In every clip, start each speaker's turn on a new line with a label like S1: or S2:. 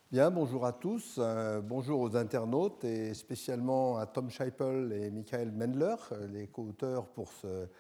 S1: Bien, bonjour à tous, bonjour aux internautes et spécialement à Tom Scheipel et Michael Mendler, les co-auteurs pour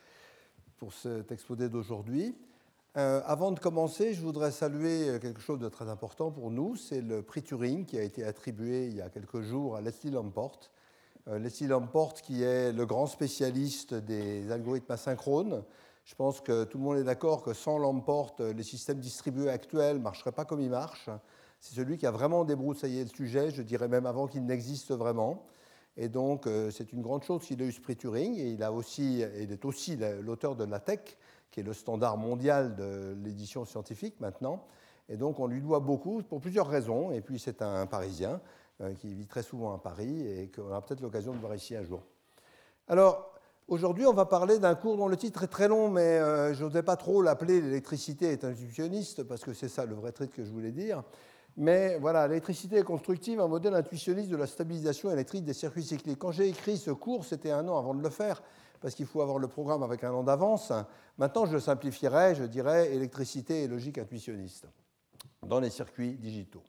S1: cet exposé d'aujourd'hui. Avant de commencer, je voudrais saluer quelque chose de très important pour nous, c'est le prix Turing qui a été attribué il y a quelques jours à Leslie Lamport. Leslie Lamport qui est le grand spécialiste des algorithmes asynchrones. Je pense que tout le monde est d'accord que sans Lamport, les systèmes distribués actuels ne marcheraient pas comme ils marchent. C'est celui qui a vraiment débroussaillé le sujet, je dirais même avant qu'il n'existe vraiment. Et donc, c'est une grande chose qu'il ait eu ce prix Turing. Et il est aussi l'auteur de LaTeX, qui est le standard mondial de l'édition scientifique maintenant. Et donc, on lui doit beaucoup pour plusieurs raisons. Et puis, c'est un Parisien qui vit très souvent à Paris et qu'on aura peut-être l'occasion de voir ici un jour. Alors, aujourd'hui, on va parler d'un cours dont le titre est très long, mais je n'osais pas trop l'appeler « L'électricité est intuitionniste », parce que c'est ça le vrai titre que je voulais dire. Mais voilà, l'électricité est constructive, un modèle intuitionniste de la stabilisation électrique des circuits cycliques. Quand j'ai écrit ce cours, c'était un an avant de le faire, parce qu'il faut avoir le programme avec un an d'avance. Maintenant, je le simplifierai, je dirais électricité et logique intuitionniste dans les circuits digitaux.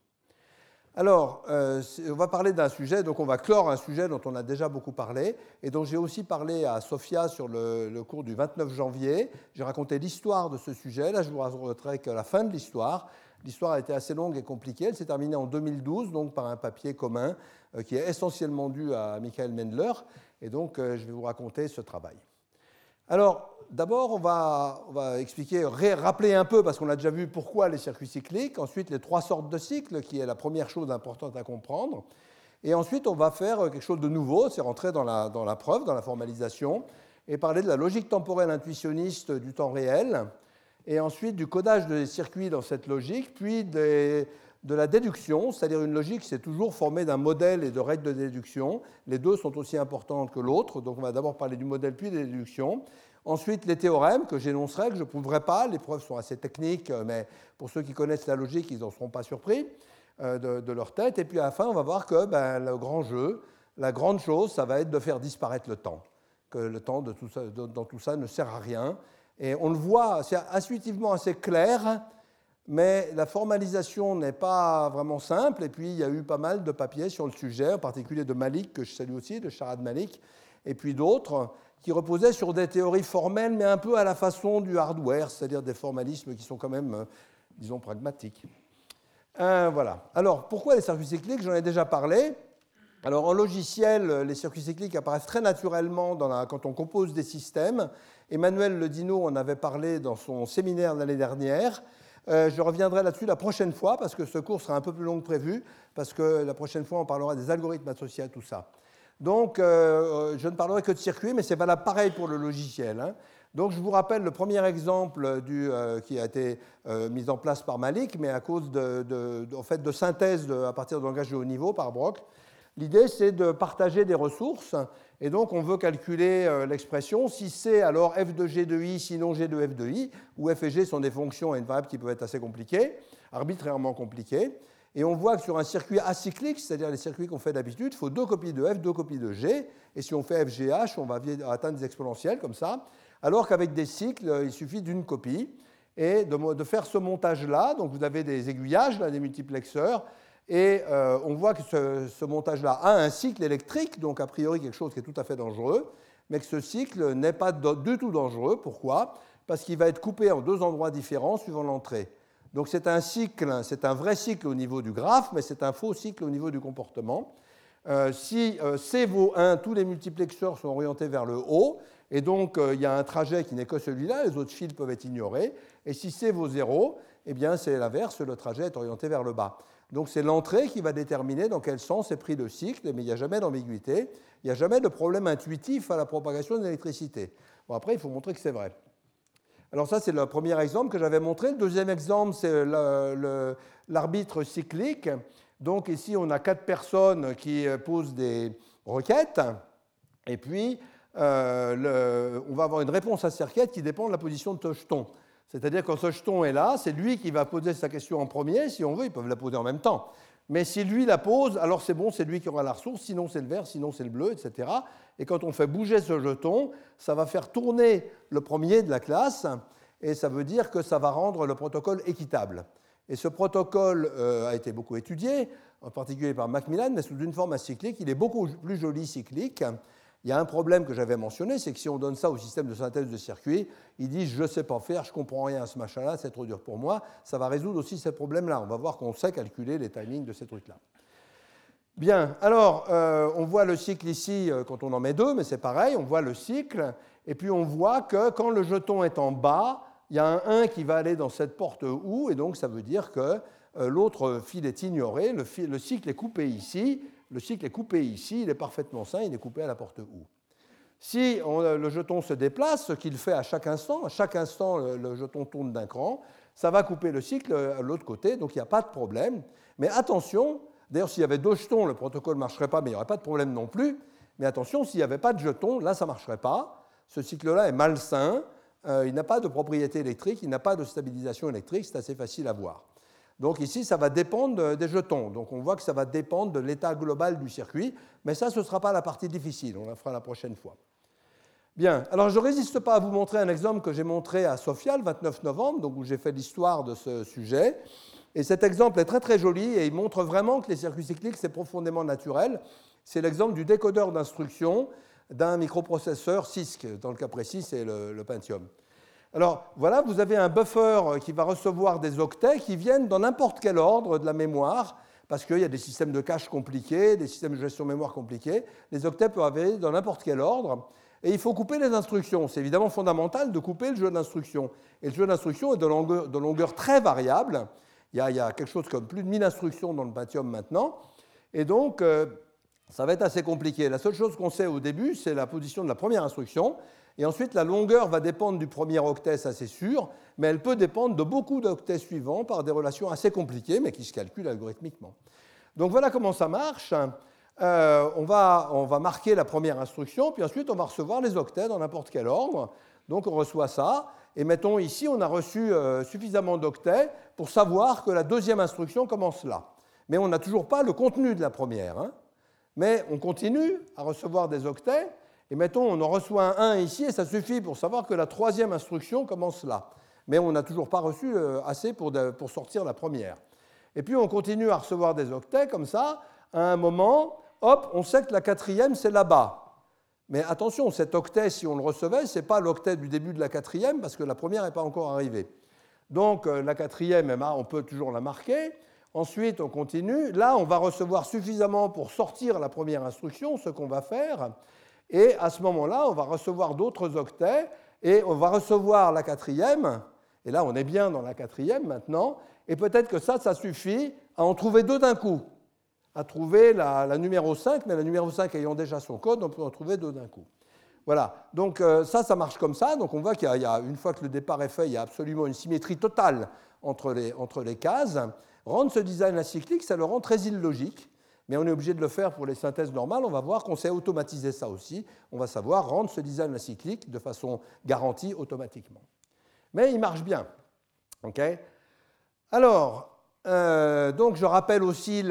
S1: Alors, on va parler d'un sujet, donc on va clore un sujet dont on a déjà beaucoup parlé, et dont j'ai aussi parlé à Sofia sur le cours du 29 janvier. J'ai raconté l'histoire de ce sujet. Là, je vous raconterai que la fin de l'histoire. L'histoire a été assez longue et compliquée. Elle s'est terminée en 2012, donc par un papier commun qui est essentiellement dû à Michael Mendler. Et donc, je vais vous raconter ce travail. Alors, d'abord, on va expliquer, rappeler un peu, parce qu'on a déjà vu pourquoi les circuits cycliques. Ensuite, les trois sortes de cycles, qui est la première chose importante à comprendre. Et ensuite, on va faire quelque chose de nouveau, c'est rentrer dans la preuve, dans la formalisation, et parler de la logique temporelle intuitionniste du temps réel, et ensuite du codage des circuits dans cette logique, puis de la déduction, c'est-à-dire une logique, c'est toujours formée d'un modèle et de règles de déduction. Les deux sont aussi importantes que l'autre, donc on va d'abord parler du modèle puis des déductions. Ensuite, les théorèmes que j'énoncerai, que je ne prouverai pas. Les preuves sont assez techniques, mais pour ceux qui connaissent la logique, ils n'en seront pas surpris de leur tête. Et puis à la fin, on va voir que le grand jeu, la grande chose, ça va être de faire disparaître le temps. Que le temps dans tout ça ne sert à rien. Et on le voit, c'est intuitivement assez clair, mais la formalisation n'est pas vraiment simple. Et puis, il y a eu pas mal de papiers sur le sujet, en particulier de Malik, que je salue aussi, de Sharad Malik, et puis d'autres, qui reposaient sur des théories formelles, mais un peu à la façon du hardware, c'est-à-dire des formalismes qui sont quand même, disons, pragmatiques. Voilà. Alors, pourquoi les circuits cycliques? J'en ai déjà parlé. Alors, en logiciel, les circuits cycliques apparaissent très naturellement quand on compose des systèmes. Emmanuel Ledino en avait parlé dans son séminaire l'année dernière. Je reviendrai là-dessus la prochaine fois, parce que ce cours sera un peu plus long que prévu, parce que la prochaine fois, on parlera des algorithmes associés à tout ça. Donc, je ne parlerai que de circuits, mais c'est valable pareil pour le logiciel. Hein. Donc, je vous rappelle le premier exemple qui a été mis en place par Malik, mais à cause de synthèse à partir de langage de haut niveau par Brock. L'idée, c'est de partager des ressources, et donc on veut calculer l'expression. Si c'est alors f de g de i, sinon g de f de i, où f et g sont des fonctions et une variable qui peuvent être assez compliquées, arbitrairement compliquées. Et on voit que sur un circuit acyclique, c'est-à-dire les circuits qu'on fait d'habitude, il faut 2 copies de f, 2 copies de g, et si on fait FGH, on va atteindre des exponentielles comme ça, alors qu'avec des cycles, il suffit d'une copie. Et de faire ce montage-là, donc vous avez des aiguillages, là, des multiplexeurs, et on voit que ce montage-là a un cycle électrique, donc a priori quelque chose qui est tout à fait dangereux, mais que ce cycle n'est pas du tout dangereux. Pourquoi? Parce qu'il va être coupé en 2 endroits différents suivant l'entrée. Donc c'est un cycle, c'est un vrai cycle au niveau du graphe, mais c'est un faux cycle au niveau du comportement. Si C vaut 1, tous les multiplexeurs sont orientés vers le haut, et donc il y a un trajet qui n'est que celui-là, les autres fils peuvent être ignorés. Et si C vaut 0, eh bien c'est l'inverse, le trajet est orienté vers le bas. Donc c'est l'entrée qui va déterminer dans quel sens est pris le cycle, mais il n'y a jamais d'ambiguïté, il n'y a jamais de problème intuitif à la propagation de l'électricité. Bon, après, il faut montrer que c'est vrai. Alors ça, c'est le premier exemple que j'avais montré. Le deuxième exemple, c'est l'arbitre cyclique. Donc ici, on a 4 personnes qui posent des requêtes, et puis on va avoir une réponse à ces requêtes qui dépend de la position de ce jeton. C'est-à-dire quand ce jeton est là, c'est lui qui va poser sa question en premier. Si on veut, ils peuvent la poser en même temps. Mais si lui la pose, alors c'est bon, c'est lui qui aura la ressource, sinon c'est le vert, sinon c'est le bleu, etc. Et quand on fait bouger ce jeton, ça va faire tourner le premier de la classe, et ça veut dire que ça va rendre le protocole équitable. Et ce protocole a été beaucoup étudié, en particulier par Macmillan, mais sous une forme acyclique. Il est beaucoup plus joli cyclique. Il y a un problème que j'avais mentionné, c'est que si on donne ça au système de synthèse de circuits, ils disent « je ne sais pas faire, je ne comprends rien à ce machin-là, c'est trop dur pour moi ». Ça va résoudre aussi ces problèmes-là. On va voir qu'on sait calculer les timings de ces trucs-là. Bien, alors, on voit le cycle ici quand on en met deux, mais c'est pareil, on voit le cycle, et puis on voit que quand le jeton est en bas, il y a un 1 qui va aller dans cette porte OU, et donc ça veut dire que l'autre fil est ignoré, le cycle est coupé ici, il est parfaitement sain, il est coupé à la porte OU. Si le jeton se déplace, ce qu'il fait à chaque instant le jeton tourne d'un cran, ça va couper le cycle à l'autre côté, donc il n'y a pas de problème. Mais attention, d'ailleurs s'il y avait deux jetons, le protocole ne marcherait pas, mais il n'y aurait pas de problème non plus. Mais attention, s'il n'y avait pas de jetons, là ça ne marcherait pas. Ce cycle-là est malsain, il n'a pas de propriété électrique, il n'a pas de stabilisation électrique, c'est assez facile à voir. Donc ici, ça va dépendre des jetons. Donc on voit que ça va dépendre de l'état global du circuit, mais ça, ce ne sera pas la partie difficile, on la fera la prochaine fois. Bien, alors je ne résiste pas à vous montrer un exemple que j'ai montré à Sofia le 29 novembre, donc où j'ai fait l'histoire de ce sujet. Et cet exemple est très très joli et il montre vraiment que les circuits cycliques, c'est profondément naturel. C'est l'exemple du décodeur d'instruction d'un microprocesseur CISC. Dans le cas précis, c'est le Pentium. Alors voilà, vous avez un buffer qui va recevoir des octets qui viennent dans n'importe quel ordre de la mémoire, parce qu'il y a des systèmes de cache compliqués, des systèmes de gestion mémoire compliqués. Les octets peuvent aller dans n'importe quel ordre. Et il faut couper les instructions. C'est évidemment fondamental de couper le jeu d'instructions. Et le jeu d'instructions est de longueur très variable. Il y a quelque chose comme plus de 1000 instructions dans le Pentium maintenant. Et donc, ça va être assez compliqué. La seule chose qu'on sait au début, c'est la position de la première instruction. Et ensuite, la longueur va dépendre du premier octet, ça c'est sûr, mais elle peut dépendre de beaucoup d'octets suivants par des relations assez compliquées, mais qui se calculent algorithmiquement. Donc voilà comment ça marche. On va marquer la première instruction, puis ensuite on va recevoir les octets dans n'importe quel ordre. Donc on reçoit ça, et mettons ici, on a reçu suffisamment d'octets pour savoir que la deuxième instruction commence là. Mais on n'a toujours pas le contenu de la première. Hein. Mais on continue à recevoir des octets, et mettons, on en reçoit un 1 ici, et ça suffit pour savoir que la troisième instruction commence là. Mais on n'a toujours pas reçu assez pour sortir la première. Et puis on continue à recevoir des octets comme ça. À un moment, hop, on sait que la quatrième, c'est là-bas. Mais attention, cet octet, si on le recevait, ce n'est pas l'octet du début de la quatrième, parce que la première n'est pas encore arrivée. Donc la quatrième, on peut toujours la marquer. Ensuite, on continue. Là, on va recevoir suffisamment pour sortir la première instruction, ce qu'on va faire. Et à ce moment-là, on va recevoir d'autres octets, et on va recevoir la quatrième. Et là, on est bien dans la quatrième maintenant. Et peut-être que ça suffit à en trouver deux d'un coup. À trouver la numéro 5, mais la numéro 5 ayant déjà son code, on peut en trouver deux d'un coup. Voilà, donc ça marche comme ça. Donc on voit qu'il y a, une fois que le départ est fait, il y a absolument une symétrie totale entre les cases. Rendre ce design acyclique, ça le rend très illogique, mais on est obligé de le faire pour les synthèses normales. On va voir qu'on sait automatiser ça aussi. On va savoir rendre ce design acyclique de façon garantie automatiquement. Mais il marche bien. Okay. Alors, donc je rappelle aussi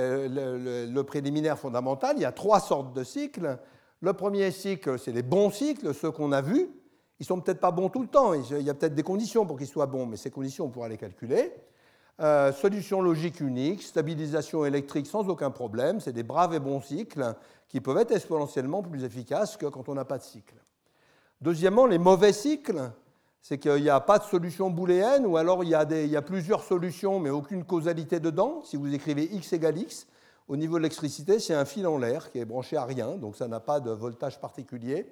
S1: le préliminaire fondamental. Il y a trois sortes de cycles. Le premier cycle, c'est les bons cycles, ceux qu'on a vus. Ils ne sont peut-être pas bons tout le temps. Il y a peut-être des conditions pour qu'ils soient bons, mais ces conditions, on pourra les calculer. Solution logique unique, stabilisation électrique sans aucun problème. C'est des braves et bons cycles qui peuvent être exponentiellement plus efficaces que quand on n'a pas de cycle. Deuxièmement, les mauvais cycles, c'est qu'il n'y a pas de solution booléenne, ou alors il y a plusieurs solutions, mais aucune causalité dedans. Si vous écrivez x égale x, au niveau de l'électricité, c'est un fil en l'air qui est branché à rien, donc ça n'a pas de voltage particulier.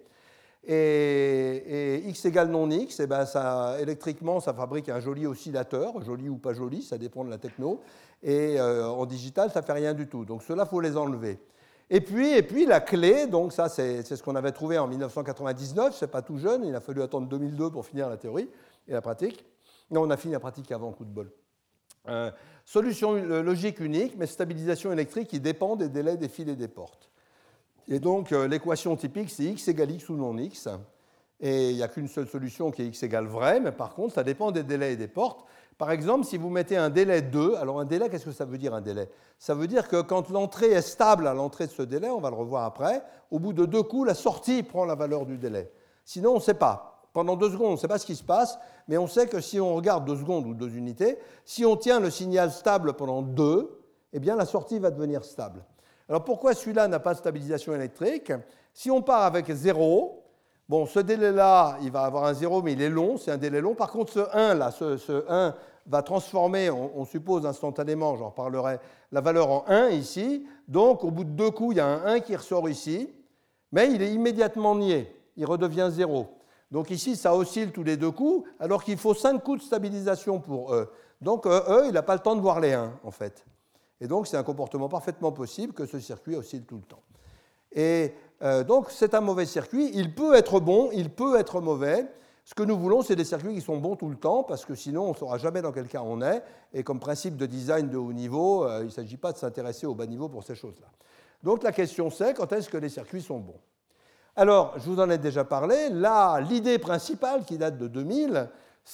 S1: Et x égale non x, et ben électriquement, ça fabrique un joli oscillateur, joli ou pas joli, ça dépend de la techno. Et en digital, ça ne fait rien du tout. Donc ceux-là, il faut les enlever. Et puis la clé, donc ça c'est ce qu'on avait trouvé en 1999, c'est pas tout jeune, il a fallu attendre 2002 pour finir la théorie et la pratique. Non, on a fini la pratique avant, coup de bol. Solution logique unique, mais stabilisation électrique qui dépend des délais des fils et des portes. Et donc l'équation typique, c'est x égale x ou non x. Et il n'y a qu'une seule solution qui est x égale vrai, mais par contre, ça dépend des délais et des portes. Par exemple, si vous mettez un délai 2, alors un délai, qu'est-ce que ça veut dire un délai? Ça veut dire que quand l'entrée est stable à l'entrée de ce délai, on va le revoir après, au bout de 2 coups, la sortie prend la valeur du délai. Sinon, on ne sait pas. pendant 2 secondes, on ne sait pas ce qui se passe, mais on sait que si on regarde 2 secondes ou 2 unités, si on tient le signal stable pendant 2, eh bien la sortie va devenir stable. Alors pourquoi celui-là n'a pas de stabilisation électrique? Si on part avec 0, bon, ce délai-là, il va avoir un 0, mais il est long, c'est un délai long. Par contre, ce 1, là, ce 1 va transformer, on suppose instantanément, j'en reparlerai, la valeur en 1 ici. Donc, au bout de 2 coups, il y a un 1 qui ressort ici, mais il est immédiatement nié, il redevient 0. Donc ici, ça oscille tous les 2 coups, alors qu'il faut 5 coups de stabilisation pour E. Donc E, il n'a pas le temps de voir les 1, en fait. Et donc, c'est un comportement parfaitement possible que ce circuit oscille tout le temps. Et donc, c'est un mauvais circuit. Il peut être bon, il peut être mauvais. Ce que nous voulons, c'est des circuits qui sont bons tout le temps, parce que sinon, on ne saura jamais dans quel cas on est. Et comme principe de design de haut niveau, il ne s'agit pas de s'intéresser au bas niveau pour ces choses-là. Donc, la question, c'est quand est-ce que les circuits sont bons? Alors, je vous en ai déjà parlé. Là, l'idée principale, qui date de 2000,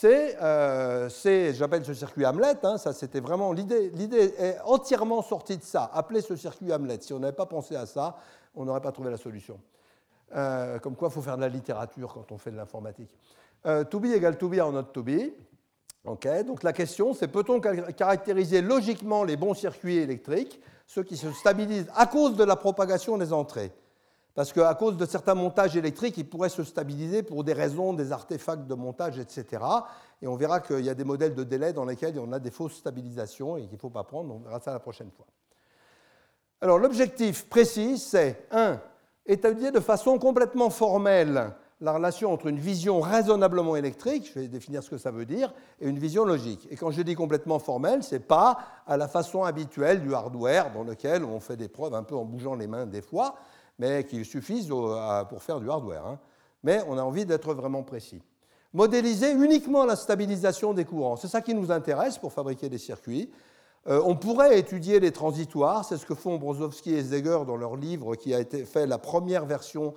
S1: j'appelle ce circuit Hamlet, hein, ça c'était vraiment l'idée est entièrement sortie de ça, appeler ce circuit Hamlet. Si on n'avait pas pensé à ça, on n'aurait pas trouvé la solution. Comme quoi, il faut faire de la littérature quand on fait de l'informatique. To be égale to be or not to be. Okay, donc la question, c'est peut-on caractériser logiquement les bons circuits électriques, ceux qui se stabilisent à cause de la propagation des entrées? Parce qu'à cause de certains montages électriques, ils pourraient se stabiliser pour des raisons, des artefacts de montage, etc. Et on verra qu'il y a des modèles de délai dans lesquels on a des fausses stabilisations et qu'il ne faut pas prendre. On verra ça la prochaine fois. Alors l'objectif précis, c'est 1. Étudier de façon complètement formelle la relation entre une vision raisonnablement électrique, je vais définir ce que ça veut dire, et une vision logique. Et quand je dis complètement formelle, ce n'est pas à la façon habituelle du hardware dans lequel on fait des preuves un peu en bougeant les mains des fois, mais qui suffisent pour faire du hardware. Hein. Mais on a envie d'être vraiment précis. Modéliser uniquement la stabilisation des courants, c'est ça qui nous intéresse pour fabriquer des circuits. On pourrait étudier les transitoires, c'est ce que font Brozovsky et Zeger dans leur livre qui a été fait la première version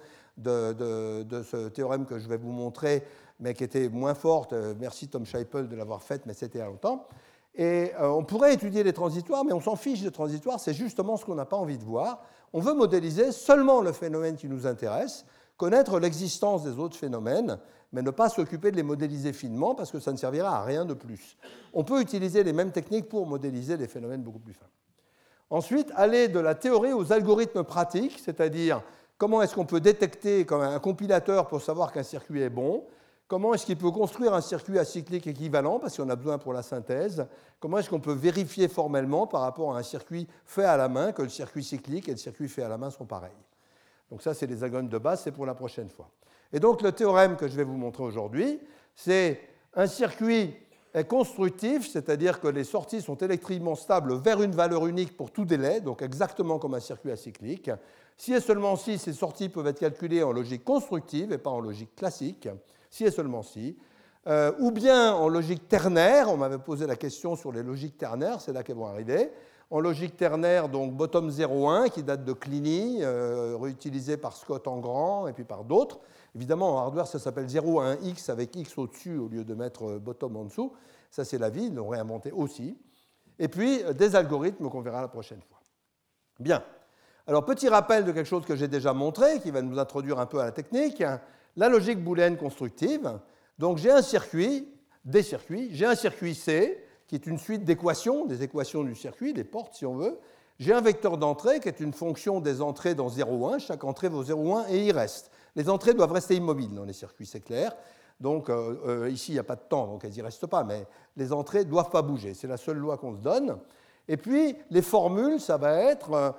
S1: de ce théorème que je vais vous montrer, mais qui était moins forte. Merci Tom Scheipel de l'avoir faite, mais c'était il y a longtemps. Et on pourrait étudier les transitoires, mais on s'en fiche des transitoires, c'est justement ce qu'on n'a pas envie de voir. On veut modéliser seulement le phénomène qui nous intéresse, connaître l'existence des autres phénomènes, mais ne pas s'occuper de les modéliser finement, parce que ça ne servira à rien de plus. On peut utiliser les mêmes techniques pour modéliser des phénomènes beaucoup plus fins. Ensuite, aller de la théorie aux algorithmes pratiques, c'est-à-dire comment est-ce qu'on peut détecter comme un compilateur pour savoir qu'un circuit est bon, comment est-ce qu'il peut construire un circuit acyclique équivalent, parce qu'on a besoin pour la synthèse, comment est-ce qu'on peut vérifier formellement par rapport à un circuit fait à la main que le circuit cyclique et le circuit fait à la main sont pareils. Donc ça, c'est les algorithmes de base, c'est pour la prochaine fois. Et donc le théorème que je vais vous montrer aujourd'hui, c'est un circuit est constructif, c'est-à-dire que les sorties sont électriquement stables vers une valeur unique pour tout délai, donc exactement comme un circuit acyclique. Si et seulement si ces sorties peuvent être calculées en logique constructive et pas en logique classique, si et seulement si, ou bien en logique ternaire, on m'avait posé la question sur les logiques ternaires, c'est là qu'elles vont arriver. En logique ternaire, donc bottom 0,1 qui date de Kleene, réutilisé par Scott en grand et puis par d'autres. Évidemment, en hardware, ça s'appelle 0,1x avec x au-dessus au lieu de mettre bottom en dessous. Ça, c'est la vie, ils l'ont réinventé aussi. Et puis, des algorithmes qu'on verra la prochaine fois. Bien. Alors, petit rappel de quelque chose que j'ai déjà montré, qui va nous introduire un peu à la technique. La logique booléenne constructive. Donc, j'ai un circuit, j'ai un circuit C, qui est une suite d'équations, des équations du circuit, des portes si on veut. J'ai un vecteur d'entrée qui est une fonction des entrées dans 0,1. Chaque entrée vaut 0,1 et il reste. Les entrées doivent rester immobiles dans les circuits, c'est clair. Donc ici, il n'y a pas de temps, donc elles n'y restent pas, mais les entrées ne doivent pas bouger. C'est la seule loi qu'on se donne. Et puis, les formules, ça va être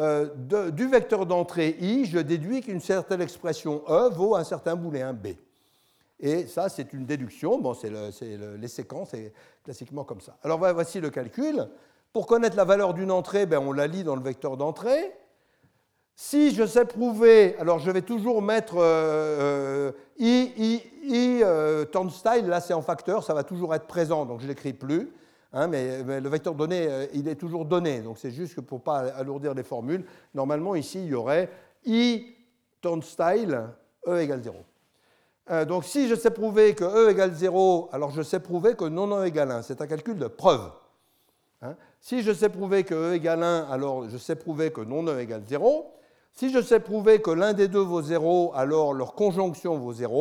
S1: du vecteur d'entrée I, je déduis qu'une certaine expression E vaut un certain booléen B. Et ça, c'est une déduction. Bon, les séquences, c'est classiquement comme ça. Alors, voici le calcul. Pour connaître la valeur d'une entrée, on la lit dans le vecteur d'entrée. Si je sais prouver, alors je vais toujours mettre turnstile, là c'est en facteur, ça va toujours être présent, donc je ne l'écris plus. Hein, mais le vecteur donné, il est toujours donné, donc c'est juste que pour ne pas alourdir les formules, normalement ici il y aurait i turnstile E égale 0. Donc si je sais prouver que E égale 0, alors je sais prouver que non E égale 1. C'est un calcul de preuve. Hein, si je sais prouver que E égale 1, alors je sais prouver que non E égale 0. Si je sais prouver que l'un des deux vaut 0, alors leur conjonction vaut 0.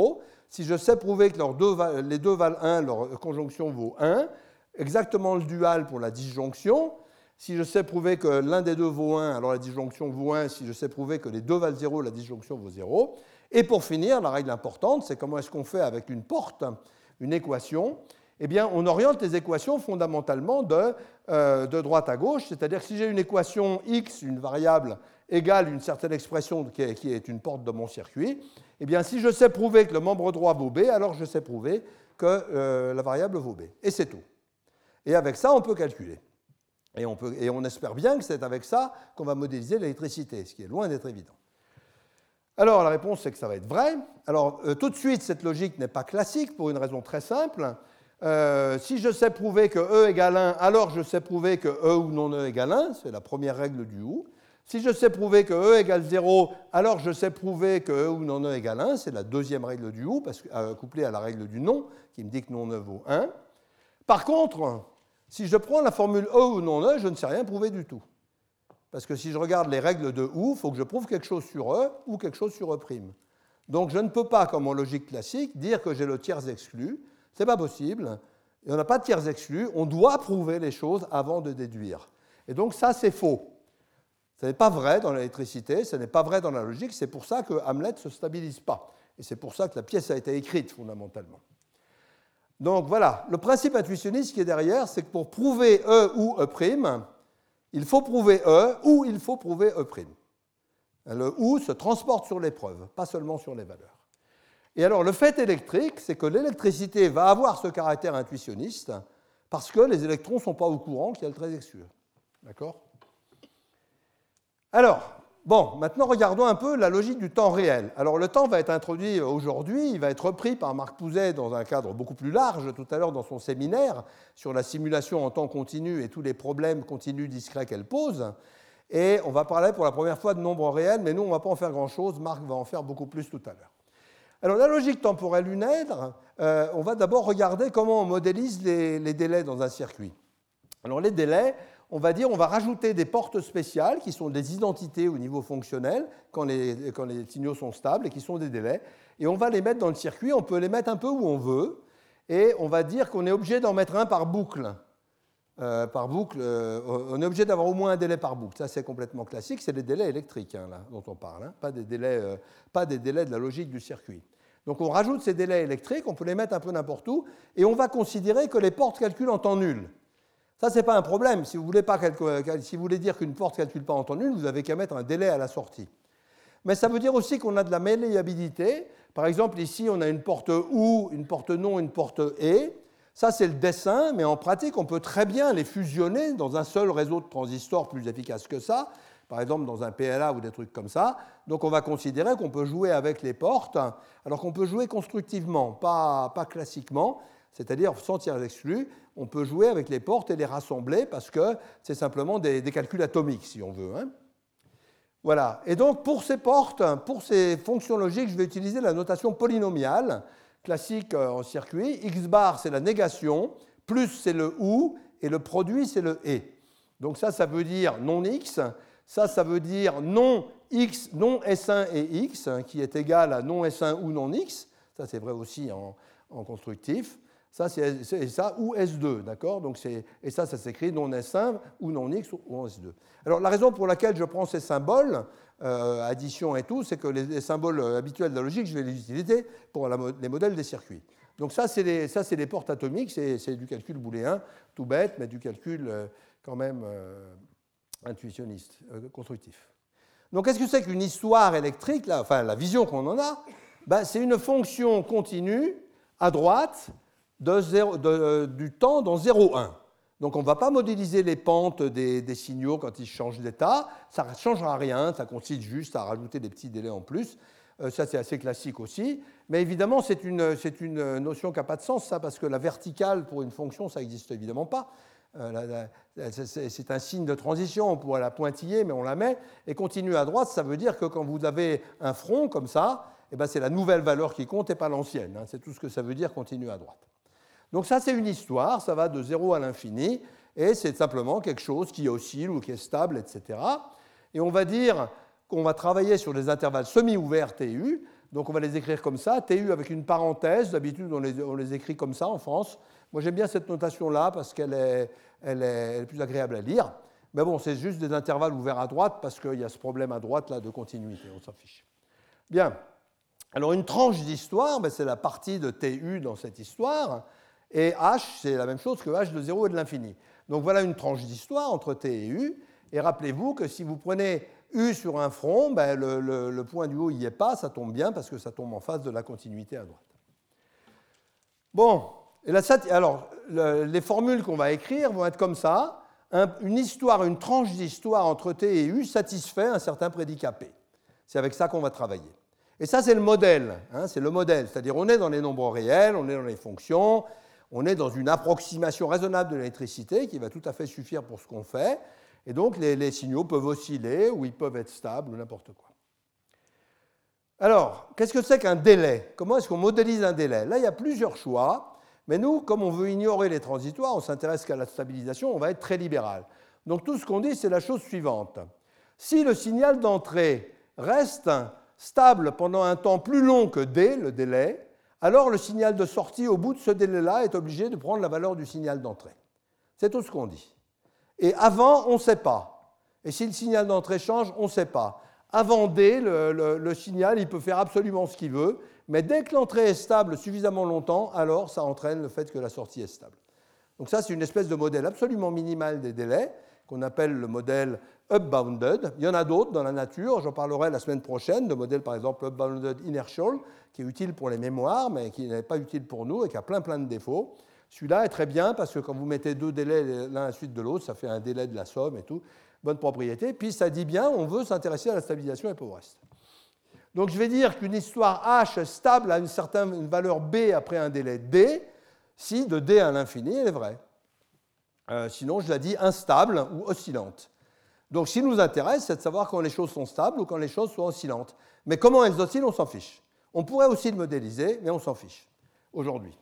S1: si je sais prouver que les deux valent 1, leur conjonction vaut 1, exactement le dual pour la disjonction. Si je sais prouver que l'un des deux vaut 1, alors la disjonction vaut 1. Si je sais prouver que les deux valent 0, la disjonction vaut 0. Et pour finir, la règle importante, c'est comment est-ce qu'on fait avec une porte, une équation. Eh bien, on oriente les équations fondamentalement de droite à gauche, c'est-à-dire que si j'ai une équation x, une variable égale une certaine expression qui est une porte de mon circuit, eh bien, si je sais prouver que le membre droit vaut b, alors je sais prouver que la variable vaut b. Et c'est tout. Et avec ça, on peut calculer. Et on espère bien que c'est avec ça qu'on va modéliser l'électricité, ce qui est loin d'être évident. Alors, la réponse, c'est que ça va être vrai. Alors, tout de suite, cette logique n'est pas classique pour une raison très simple. Si je sais prouver que E égale 1, alors je sais prouver que E ou non E égale 1, c'est la première règle du OU. Si je sais prouver que E égale 0, alors je sais prouver que E ou non E égale 1, c'est la deuxième règle du OU, couplée à la règle du non, qui me dit que non E vaut 1. Par contre, si je prends la formule E ou non E, je ne sais rien prouver du tout. Parce que si je regarde les règles de OU, il faut que je prouve quelque chose sur E ou quelque chose sur E'. Donc je ne peux pas, comme en logique classique, dire que j'ai le tiers exclu. Ce n'est pas possible. Il n'y en a pas de tiers exclu. On doit prouver les choses avant de déduire. Et donc ça, c'est faux. Ce n'est pas vrai dans l'électricité, ce n'est pas vrai dans la logique. C'est pour ça que Hamlet ne se stabilise pas. Et c'est pour ça que la pièce a été écrite, fondamentalement. Donc voilà, le principe intuitionniste qui est derrière, c'est que pour prouver E ou E', il faut prouver E ou il faut prouver E'. Le ou se transporte sur les preuves, pas seulement sur les valeurs. Et alors, le fait électrique, c'est que l'électricité va avoir ce caractère intuitionniste parce que les électrons ne sont pas au courant qu'il y a le trait exclu. D'accord ? Alors, bon, maintenant regardons un peu la logique du temps réel. Alors, le temps va être introduit aujourd'hui, il va être repris par Marc Pouzet dans un cadre beaucoup plus large, tout à l'heure dans son séminaire sur la simulation en temps continu et tous les problèmes continus discrets qu'elle pose. Et on va parler pour la première fois de nombres réels, mais nous, on ne va pas en faire grand-chose. Marc va en faire beaucoup plus tout à l'heure. Alors, la logique temporelle lunaire, on va d'abord regarder comment on modélise les délais dans un circuit. Alors, les délais, on va dire, on va rajouter des portes spéciales qui sont des identités au niveau fonctionnel quand les signaux sont stables et qui sont des délais. Et on va les mettre dans le circuit, on peut les mettre un peu où on veut, et on va dire qu'on est obligé d'en mettre un par boucle. On est obligé d'avoir au moins un délai par boucle. Ça, c'est complètement classique. C'est les délais électriques là, dont on parle, pas des délais de la logique du circuit. Donc, on rajoute ces délais électriques, on peut les mettre un peu n'importe où, et on va considérer que les portes calculent en temps nul. Ça, ce n'est pas un problème. Si vous voulez dire qu'une porte ne calcule pas en temps nul, vous n'avez qu'à mettre un délai à la sortie. Mais ça veut dire aussi qu'on a de la malléabilité. Par exemple, ici, on a une porte OU, une porte non, une porte et. Ça, c'est le dessin, mais en pratique, on peut très bien les fusionner dans un seul réseau de transistors plus efficace que ça, par exemple dans un PLA ou des trucs comme ça. Donc, on va considérer qu'on peut jouer avec les portes, alors qu'on peut jouer constructivement, pas classiquement, c'est-à-dire sans tiers exclus. On peut jouer avec les portes et les rassembler parce que c'est simplement des calculs atomiques, si on veut. Voilà. Et donc, pour ces portes, pour ces fonctions logiques, je vais utiliser la notation polynomiale classique en circuit. X bar, c'est la négation, plus c'est le OU, et le produit, c'est le et. Donc ça veut dire non X. Ça veut dire non X, non S1 et X, qui est égal à non S1 ou non X. Ça, c'est vrai aussi en constructif. Ça, c'est ça, ou S2, d'accord ? Donc et ça s'écrit non S1 ou non X ou en S2. Alors, la raison pour laquelle je prends ces symboles, addition et tout, c'est que les symboles habituels de la logique, je vais les utiliser pour les modèles des circuits. Donc ça, c'est les portes atomiques, c'est du calcul booléen, tout bête, mais du calcul quand même intuitionniste, constructif. Donc, qu'est-ce que c'est qu'une histoire électrique, là, enfin, la vision qu'on en a, c'est une fonction continue à droite du temps dans 0,1. Donc on ne va pas modéliser les pentes des signaux quand ils changent d'état, ça ne changera rien, ça consiste juste à rajouter des petits délais en plus. Ça, c'est assez classique aussi. Mais évidemment, c'est une notion qui n'a pas de sens, ça, parce que la verticale pour une fonction, ça n'existe évidemment pas. C'est un signe de transition, on pourrait la pointiller, mais on la met. Et continue à droite, ça veut dire que quand vous avez un front comme ça, c'est la nouvelle valeur qui compte et pas l'ancienne. C'est tout ce que ça veut dire, continue à droite. Donc ça, c'est une histoire, ça va de 0 à l'infini, et c'est simplement quelque chose qui oscille ou qui est stable, etc. Et on va dire qu'on va travailler sur des intervalles semi-ouverts TU, Donc on va les écrire comme ça, TU avec une parenthèse. D'habitude, on les écrit comme ça en France. Moi, j'aime bien cette notation-là parce qu'elle est plus agréable à lire. Mais bon, c'est juste des intervalles ouverts à droite parce qu'il y a ce problème à droite là de continuité, on s'en fiche. Bien. Alors une tranche d'histoire, c'est la partie de TU dans cette histoire. Et H, c'est la même chose que H de 0 et de l'infini. Donc voilà une tranche d'histoire entre T et U. Et rappelez-vous que si vous prenez U sur un front, le point du haut n'y est pas, ça tombe bien parce que ça tombe en face de la continuité à droite. Bon, et alors les formules qu'on va écrire vont être comme ça. Une tranche d'histoire entre T et U satisfait un certain prédicat P. C'est avec ça qu'on va travailler. Et ça, c'est le modèle. C'est le modèle. C'est-à-dire, on est dans les nombres réels, on est dans les fonctions, on est dans une approximation raisonnable de l'électricité qui va tout à fait suffire pour ce qu'on fait. Et donc, les signaux peuvent osciller ou ils peuvent être stables ou n'importe quoi. Alors, qu'est-ce que c'est qu'un délai? Comment est-ce qu'on modélise un délai? Là, il y a plusieurs choix. Mais nous, comme on veut ignorer les transitoires, on s'intéresse qu'à la stabilisation, on va être très libéral. Donc, tout ce qu'on dit, c'est la chose suivante. Si le signal d'entrée reste stable pendant un temps plus long que D, le délai, alors le signal de sortie au bout de ce délai-là est obligé de prendre la valeur du signal d'entrée. C'est tout ce qu'on dit. Et avant, on ne sait pas. Et si le signal d'entrée change, on ne sait pas. Avant D, le signal, il peut faire absolument ce qu'il veut, mais dès que l'entrée est stable suffisamment longtemps, alors ça entraîne le fait que la sortie est stable. Donc ça, c'est une espèce de modèle absolument minimal des délais, qu'on appelle le modèle up-bounded. Il y en a d'autres dans la nature, j'en parlerai la semaine prochaine, de modèle par exemple up-bounded inertial, qui est utile pour les mémoires, mais qui n'est pas utile pour nous et qui a plein de défauts. Celui-là est très bien parce que quand vous mettez deux délais l'un à la suite de l'autre, ça fait un délai de la somme et tout, bonne propriété. Puis ça dit bien, on veut s'intéresser à la stabilisation et pas au reste. Donc je vais dire qu'une histoire H stable à une valeur B après un délai D, si de D à l'infini, elle est vraie. Sinon, je la dis instable ou oscillante. Donc, ce qui nous intéresse, c'est de savoir quand les choses sont stables ou quand les choses sont oscillantes. Mais comment elles oscillent, on s'en fiche. On pourrait aussi le modéliser, mais on s'en fiche aujourd'hui.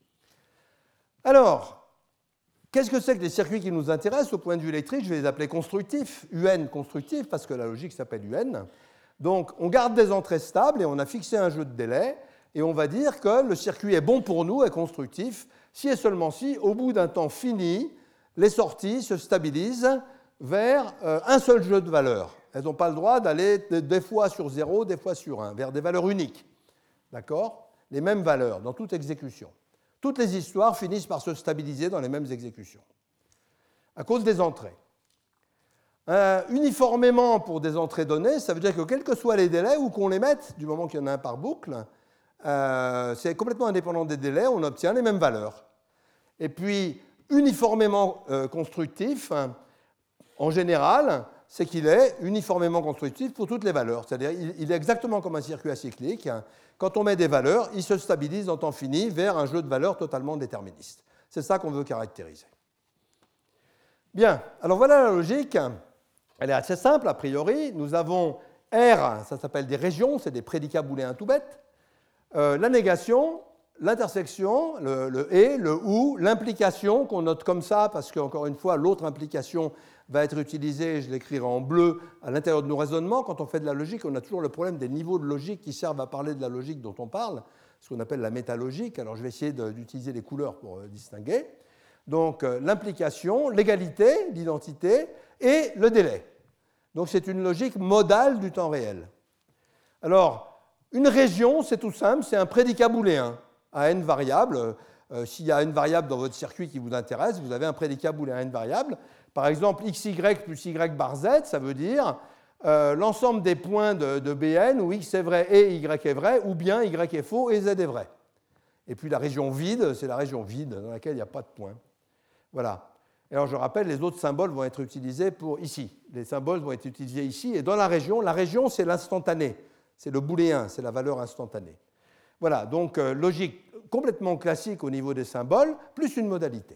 S1: Alors, qu'est-ce que c'est que les circuits qui nous intéressent au point de vue électrique? Je vais les appeler constructifs, UN constructifs, parce que la logique s'appelle UN. Donc, on garde des entrées stables et on a fixé un jeu de délai, et on va dire que le circuit est bon pour nous, est constructif, si et seulement si, au bout d'un temps fini, les sorties se stabilisent vers un seul jeu de valeurs. Elles n'ont pas le droit d'aller des fois sur 0, des fois sur 1, vers des valeurs uniques. D'accord? Les mêmes valeurs dans toute exécution. Toutes les histoires finissent par se stabiliser dans les mêmes exécutions, à cause des entrées. Uniformément pour des entrées données, ça veut dire que quels que soient les délais, ou qu'on les mette, du moment qu'il y en a un par boucle, c'est complètement indépendant des délais, on obtient les mêmes valeurs. Et puis, uniformément constructif, en général, c'est qu'il est uniformément constructif pour toutes les valeurs. C'est-à-dire il est exactement comme un circuit acyclique. Quand on met des valeurs, il se stabilise en temps fini vers un jeu de valeurs totalement déterministe. C'est ça qu'on veut caractériser. Bien, alors voilà la logique. Elle est assez simple a priori. Nous avons R, ça s'appelle des régions, c'est des prédicats booléens tout bêtes. La négation, l'intersection, le et, le ou, l'implication qu'on note comme ça parce qu'encore une fois, l'autre implication va être utilisée, je l'écrirai en bleu, à l'intérieur de nos raisonnements. Quand on fait de la logique, on a toujours le problème des niveaux de logique qui servent à parler de la logique dont on parle, ce qu'on appelle la métalogique. Alors je vais essayer d'utiliser les couleurs pour distinguer. Donc l'implication, l'égalité, l'identité et le délai. Donc c'est une logique modale du temps réel. Alors, une région, c'est tout simple, c'est un prédicat booléen à n variables. S'il y a n variables dans votre circuit qui vous intéresse, vous avez un prédicat booléen à n variables. Par exemple, xy plus y bar z, ça veut dire l'ensemble des points de Bn où x est vrai et y est vrai, ou bien y est faux et z est vrai. Et puis la région vide, c'est la région vide dans laquelle il n'y a pas de points. Voilà. Et alors je rappelle, les autres symboles vont être utilisés pour ici. Les symboles vont être utilisés ici. Et dans la région, c'est l'instantané. C'est le booléen, c'est la valeur instantanée. Voilà, donc logique complètement classique au niveau des symboles, plus une modalité.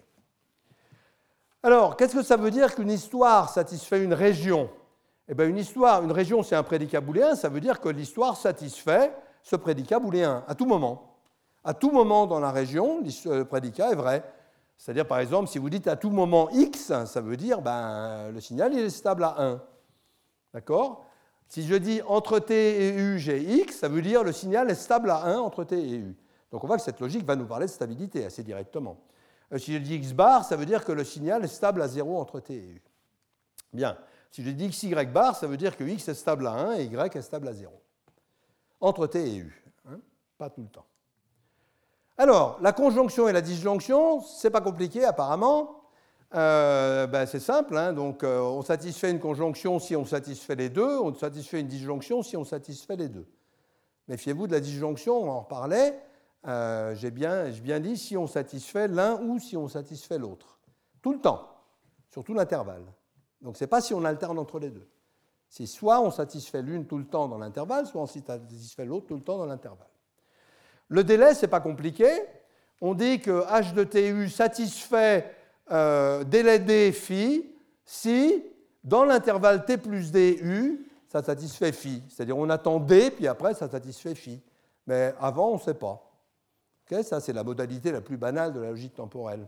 S1: Alors, qu'est-ce que ça veut dire qu'une histoire satisfait une région? Eh bien, une région, c'est un prédicat booléen, ça veut dire que l'histoire satisfait ce prédicat booléen à tout moment. À tout moment dans la région, le prédicat est vrai. C'est-à-dire, par exemple, si vous dites à tout moment x, ça veut dire le signal il est stable à 1. D'accord? Si je dis entre t et u, j'ai x, ça veut dire le signal est stable à 1 entre t et u. Donc on voit que cette logique va nous parler de stabilité assez directement. Si je dis x bar, ça veut dire que le signal est stable à 0 entre t et u. Bien. Si je dis xy bar, ça veut dire que x est stable à 1 et y est stable à 0. Entre t et u. Hein, pas tout le temps. Alors, la conjonction et la disjonction, c'est pas compliqué apparemment. C'est simple. Hein, donc, on satisfait une conjonction si on satisfait les deux. On satisfait une disjonction si on satisfait les deux. Méfiez-vous de la disjonction, on en reparlait. J'ai bien dit si on satisfait l'un ou si on satisfait l'autre. Tout le temps, sur tout l'intervalle. Donc, ce n'est pas si on alterne entre les deux. C'est soit on satisfait l'une tout le temps dans l'intervalle, soit on satisfait l'autre tout le temps dans l'intervalle. Le délai, ce n'est pas compliqué. On dit que h de tu satisfait délai d phi si, dans l'intervalle t plus du, ça satisfait phi. C'est-à-dire on attend d, puis après ça satisfait phi. Mais avant, on ne sait pas. Okay, ça, c'est la modalité la plus banale de la logique temporelle.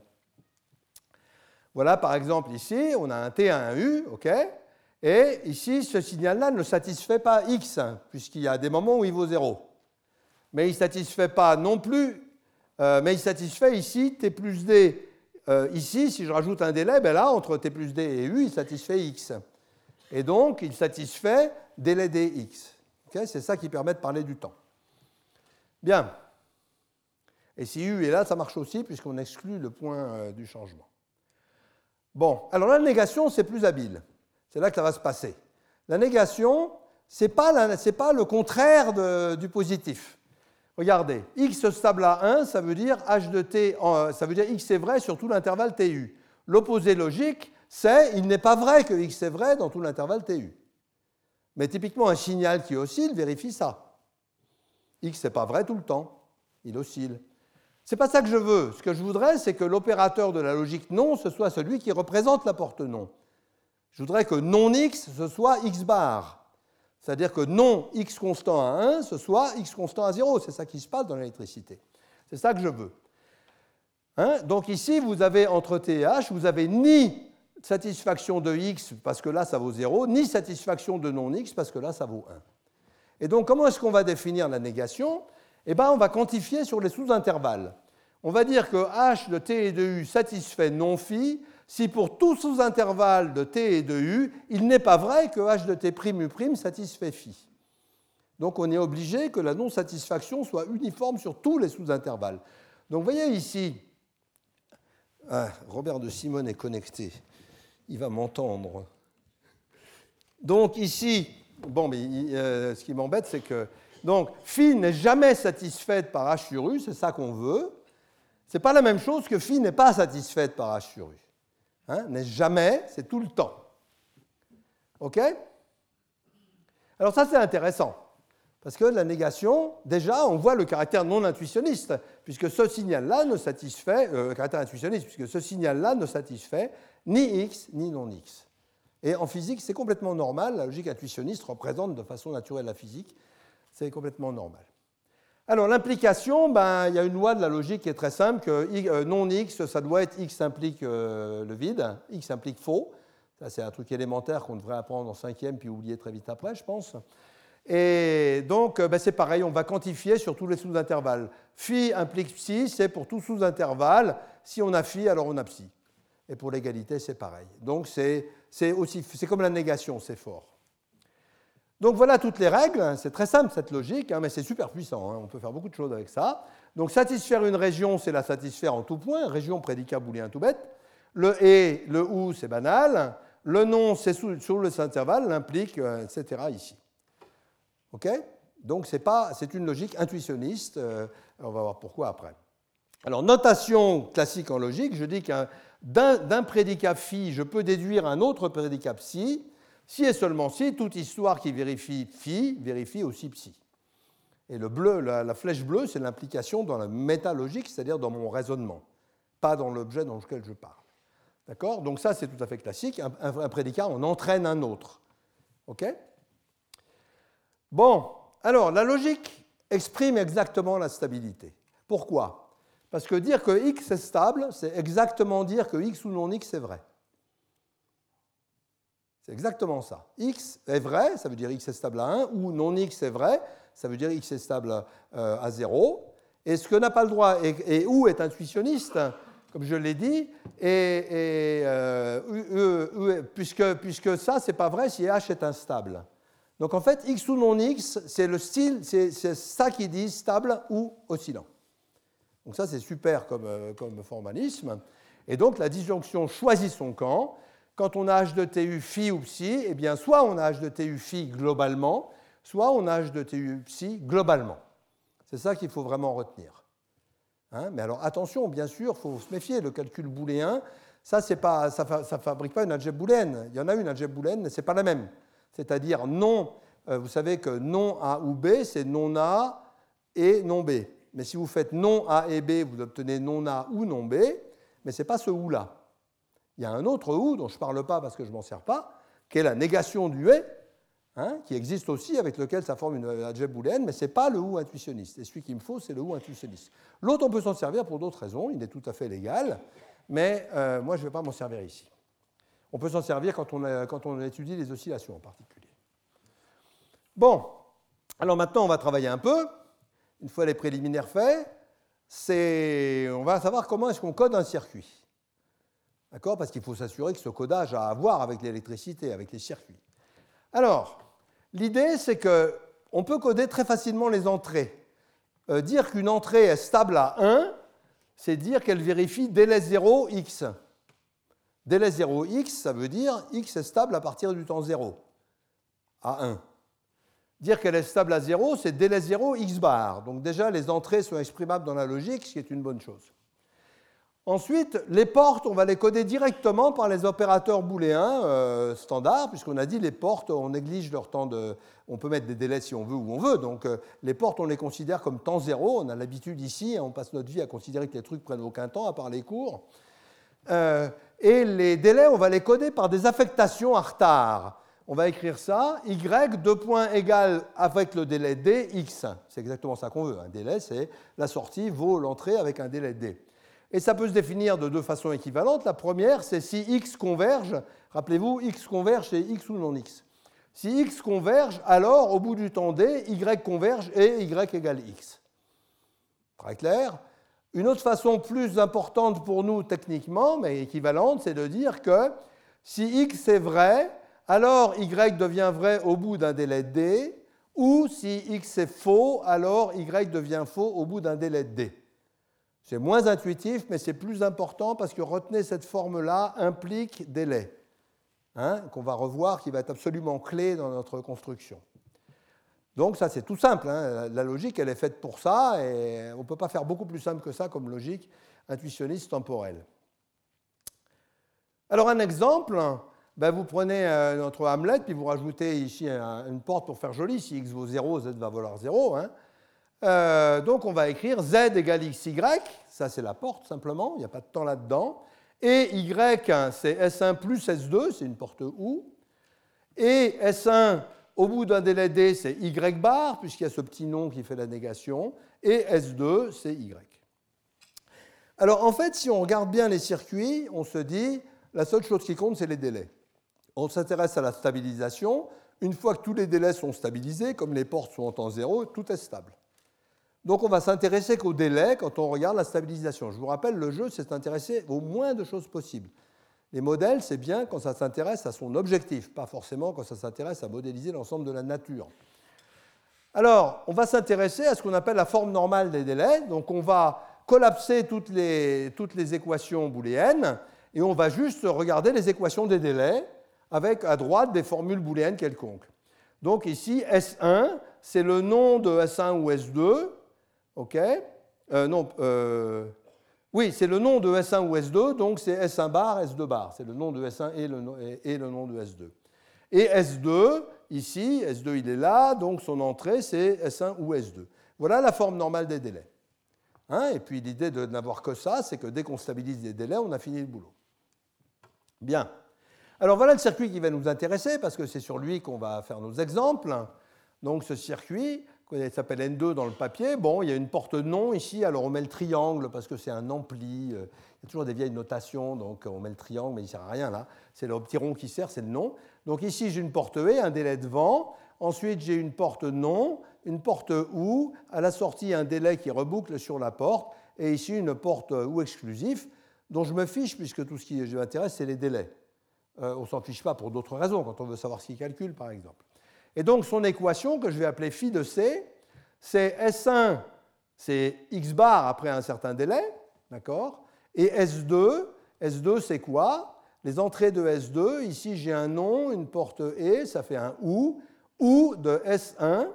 S1: Voilà, par exemple, ici, on a un t et un u, ok, et ici, ce signal-là ne satisfait pas x, puisqu'il y a des moments où il vaut 0. Mais il ne satisfait pas non plus, mais il satisfait ici t plus d. Ici, si je rajoute un délai, ben là, entre t plus d et u, il satisfait x. Et donc, il satisfait délai dx. Okay, c'est ça qui permet de parler du temps. Bien. Et si u est là, ça marche aussi, puisqu'on exclut le point du changement. Bon, alors la négation, c'est plus habile. C'est là que ça va se passer. La négation, ce n'est pas le contraire du positif. Regardez, x stable à 1, ça veut dire h de t, ça veut dire x est vrai sur tout l'intervalle tu. L'opposé logique, c'est il n'est pas vrai que x est vrai dans tout l'intervalle tu. Mais typiquement, un signal qui oscille vérifie ça. X n'est pas vrai tout le temps, il oscille. Ce n'est pas ça que je veux. Ce que je voudrais, c'est que l'opérateur de la logique non, ce soit celui qui représente la porte non. Je voudrais que non x, ce soit x bar. C'est-à-dire que non x constant à 1, ce soit x constant à 0. C'est ça qui se passe dans l'électricité. C'est ça que je veux. Hein? Donc ici, vous avez entre t et h, vous avez ni satisfaction de x, parce que là, ça vaut 0, ni satisfaction de non x, parce que là, ça vaut 1. Et donc, comment est-ce qu'on va définir la négation ? Eh bien, on va quantifier sur les sous-intervalles. On va dire que h de t et de u satisfait non phi si pour tout sous-intervalle de t et de u, il n'est pas vrai que h de t' u' satisfait phi. Donc, on est obligé que la non-satisfaction soit uniforme sur tous les sous-intervalles. Donc, vous voyez ici, Robert de Simone est connecté. Il va m'entendre. Donc, ici, bon, mais ce qui m'embête, c'est que donc, phi n'est jamais satisfaite par h sur u, c'est ça qu'on veut. Ce n'est pas la même chose que phi n'est pas satisfaite par h sur u. Hein, n'est jamais, c'est tout le temps. OK ? Alors ça, c'est intéressant, parce que la négation, déjà, on voit le caractère non intuitionniste, puisque ce signal-là ne satisfait, caractère intuitionniste, puisque ce signal-là ne satisfait ni x ni non x. Et en physique, c'est complètement normal, la logique intuitionniste représente de façon naturelle la physique, c'est complètement normal. Alors, l'implication, il y a une loi de la logique qui est très simple, que non x, ça doit être x implique le vide, x implique faux. Ça, c'est un truc élémentaire qu'on devrait apprendre en 5e puis oublier très vite après, je pense. Et donc, c'est pareil, on va quantifier sur tous les sous-intervalles. Phi implique psi, c'est pour tout sous-intervalle. Si on a phi, alors on a psi. Et pour l'égalité, c'est pareil. Donc, c'est comme la négation, c'est fort. Donc voilà toutes les règles, c'est très simple cette logique, mais c'est super puissant, on peut faire beaucoup de choses avec ça. Donc satisfaire une région, c'est la satisfaire en tout point, région, prédicat booléen tout bête. Le et, le ou, c'est banal. Le non, c'est sur le intervalle, l'implique, etc. ici. OK ? Donc c'est une logique intuitionniste, on va voir pourquoi après. Alors notation classique en logique, je dis que d'un prédicat phi, je peux déduire un autre prédicat psi. Si et seulement si, toute histoire qui vérifie phi vérifie aussi psi. Et le bleu, la flèche bleue, c'est l'implication dans la métalogique, c'est-à-dire dans mon raisonnement, pas dans l'objet dans lequel je parle. D'accord ? Donc ça, c'est tout à fait classique. Un prédicat en entraîne un autre. OK ? Bon, alors, la logique exprime exactement la stabilité. Pourquoi ? Parce que dire que x est stable, c'est exactement dire que x ou non x est vrai. C'est exactement ça. X est vrai, ça veut dire X est stable à 1, ou non X est vrai, ça veut dire X est stable à 0. Et ce que n'a pas le droit, et OU est intuitionniste, comme je l'ai dit, puisque ça, ce n'est pas vrai si H est instable. Donc en fait, X ou non X, c'est le style, c'est ça qui dit stable ou oscillant. Donc ça, c'est super comme formalisme. Et donc la disjonction choisit son camp. Quand on a H de TU phi ou psi, eh bien, soit on a H de TU phi globalement, soit on a H de TU psi globalement. C'est ça qu'il faut vraiment retenir. Hein, mais alors attention, bien sûr, il faut se méfier, le calcul booléen, ça ne fabrique pas une algèbre booléenne. Il y en a une algèbre booléenne, mais ce n'est pas la même. C'est-à-dire non, vous savez que non A ou B, c'est non A et non B. Mais si vous faites non A et B, vous obtenez non A ou non B, mais ce n'est pas ce OU-là. Il y a un autre OU dont je ne parle pas parce que je ne m'en sers pas, qui est la négation du et, hein, qui existe aussi, avec lequel ça forme une algèbre booléenne, mais ce n'est pas le OU intuitionniste. Et celui qu'il me faut, c'est le OU intuitionniste. L'autre, on peut s'en servir pour d'autres raisons, il est tout à fait légal, mais moi, je ne vais pas m'en servir ici. On peut s'en servir quand on étudie les oscillations en particulier. Bon, alors maintenant, on va travailler un peu. Une fois les préliminaires faits, on va savoir comment est-ce qu'on code un circuit. D'accord ? Parce qu'il faut s'assurer que ce codage a à voir avec l'électricité, avec les circuits. Alors, l'idée, c'est qu'on peut coder très facilement les entrées. Dire qu'une entrée est stable à 1, c'est dire qu'elle vérifie délai 0, x. Délai 0, x, ça veut dire x est stable à partir du temps 0, à 1. Dire qu'elle est stable à 0, c'est délai 0, x bar. Donc déjà, les entrées sont exprimables dans la logique, ce qui est une bonne chose. Ensuite, les portes, on va les coder directement par les opérateurs booléens standards, puisqu'on a dit les portes, on néglige leur temps de... On peut mettre des délais si on veut où on veut, donc les portes, on les considère comme temps 0. On a l'habitude ici, on passe notre vie à considérer que les trucs prennent aucun temps, à part les cours. Et les délais, on va les coder par des affectations à retard. On va écrire ça, y, deux points égale avec le délai d, x. C'est exactement ça qu'on veut. Un délai, c'est la sortie vaut l'entrée avec un délai d. Et ça peut se définir de deux façons équivalentes. La première, c'est si x converge. Rappelez-vous, x converge, c'est x ou non x. Si x converge, alors, au bout du temps d, y converge et y égale x. Très clair. Une autre façon plus importante pour nous techniquement, mais équivalente, c'est de dire que si x est vrai, alors y devient vrai au bout d'un délai d, ou si x est faux, alors y devient faux au bout d'un délai d. C'est moins intuitif, mais c'est plus important parce que retenez cette forme-là implique délai, hein, qu'on va revoir, qui va être absolument clé dans notre construction. Donc ça, c'est tout simple. Hein. La logique, elle est faite pour ça, et on ne peut pas faire beaucoup plus simple que ça comme logique intuitionniste temporelle. Alors un exemple, ben, vous prenez notre Hamlet, puis vous rajoutez ici une porte pour faire joli. Si x vaut 0, z va valoir 0. Hein. Donc on va écrire z égale xy, ça c'est la porte simplement, il n'y a pas de temps là-dedans. Et y, c'est S1 plus S2, c'est une porte OU. Et S1, au bout d'un délai d, c'est y bar, puisqu'il y a ce petit nom qui fait la négation. Et S2, c'est y. Alors en fait, si on regarde bien les circuits, on se dit, la seule chose qui compte, c'est les délais. On s'intéresse à la stabilisation. Une fois que tous les délais sont stabilisés, comme les portes sont en temps 0, tout est stable. Donc on va s'intéresser qu'au délai quand on regarde la stabilisation. Je vous rappelle, le jeu, c'est s'intéresser au moins de choses possibles. Les modèles, c'est bien quand ça s'intéresse à son objectif, pas forcément quand ça s'intéresse à modéliser l'ensemble de la nature. Alors, on va s'intéresser à ce qu'on appelle la forme normale des délais. Donc on va collapser toutes les équations booléennes et on va juste regarder les équations des délais avec à droite des formules booléennes quelconques. Donc ici, S1, c'est le nom de S1 ou S2. OK. Oui, c'est le nom de S1 ou S2, donc c'est S1 bar, S2 bar. C'est le nom de S1 et le nom de S2. Et S2, ici, S2 il est là, donc son entrée c'est S1 ou S2. Voilà la forme normale des délais. Hein, et puis l'idée de n'avoir que ça, c'est que dès qu'on stabilise les délais, on a fini le boulot. Bien. Alors voilà le circuit qui va nous intéresser, parce que c'est sur lui qu'on va faire nos exemples. Donc ce circuit, il s'appelle N2 dans le papier. Bon, il y a une porte non ici, alors on met le triangle parce que c'est un ampli. Il y a toujours des vieilles notations, donc on met le triangle, mais il ne sert à rien là. C'est le petit rond qui sert, c'est le non. Donc ici, j'ai une porte E, un délai de vent. Ensuite, j'ai une porte non, une porte OU. À la sortie, un délai qui reboucle sur la porte. Et ici, une porte OU exclusif, dont je me fiche, puisque tout ce qui m'intéresse, c'est les délais. On ne s'en fiche pas pour d'autres raisons, quand on veut savoir ce qu'il calcule, par exemple. Et donc, son équation, que je vais appeler phi de C, c'est S1, c'est x bar après un certain délai, d'accord? Et S2, S2, c'est quoi? Les entrées de S2, ici, j'ai un nom, une porte E, ça fait un OU de S1.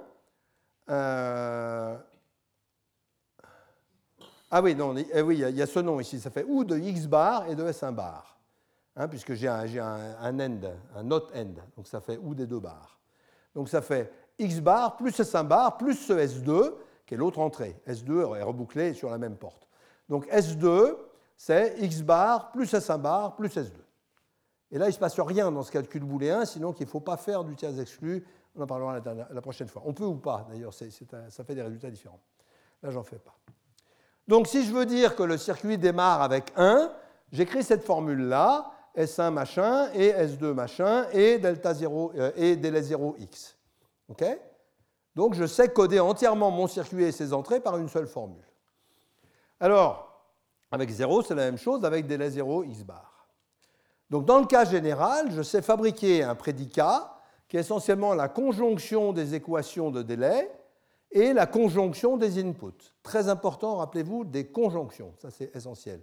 S1: Ah oui, non, oui, il y a ce nom ici, ça fait OU de x bar et de S1 bar. Puisque j'ai un end, un not end, donc ça fait OU des 2 bars. Donc ça fait x bar plus S1 bar plus ce S2, qui est l'autre entrée. S2 est rebouclé sur la même porte. Donc S2, c'est x bar plus S1 bar plus S2. Et là, il ne se passe rien dans ce calcul booléen, sinon qu'il ne faut pas faire du tiers exclu. On en parlera la prochaine fois. On peut ou pas, d'ailleurs, ça fait des résultats différents. Là, j'en fais pas. Donc si je veux dire que le circuit démarre avec 1, j'écris cette formule-là, S1 machin et S2 machin et delta 0 et délai 0x. Okay, donc je sais coder entièrement mon circuit et ses entrées par une seule formule. Alors, avec 0, c'est la même chose avec délai 0 x bar. Donc dans le cas général, je sais fabriquer un prédicat qui est essentiellement la conjonction des équations de délai et la conjonction des inputs. Très important, rappelez-vous, des conjonctions, ça c'est essentiel.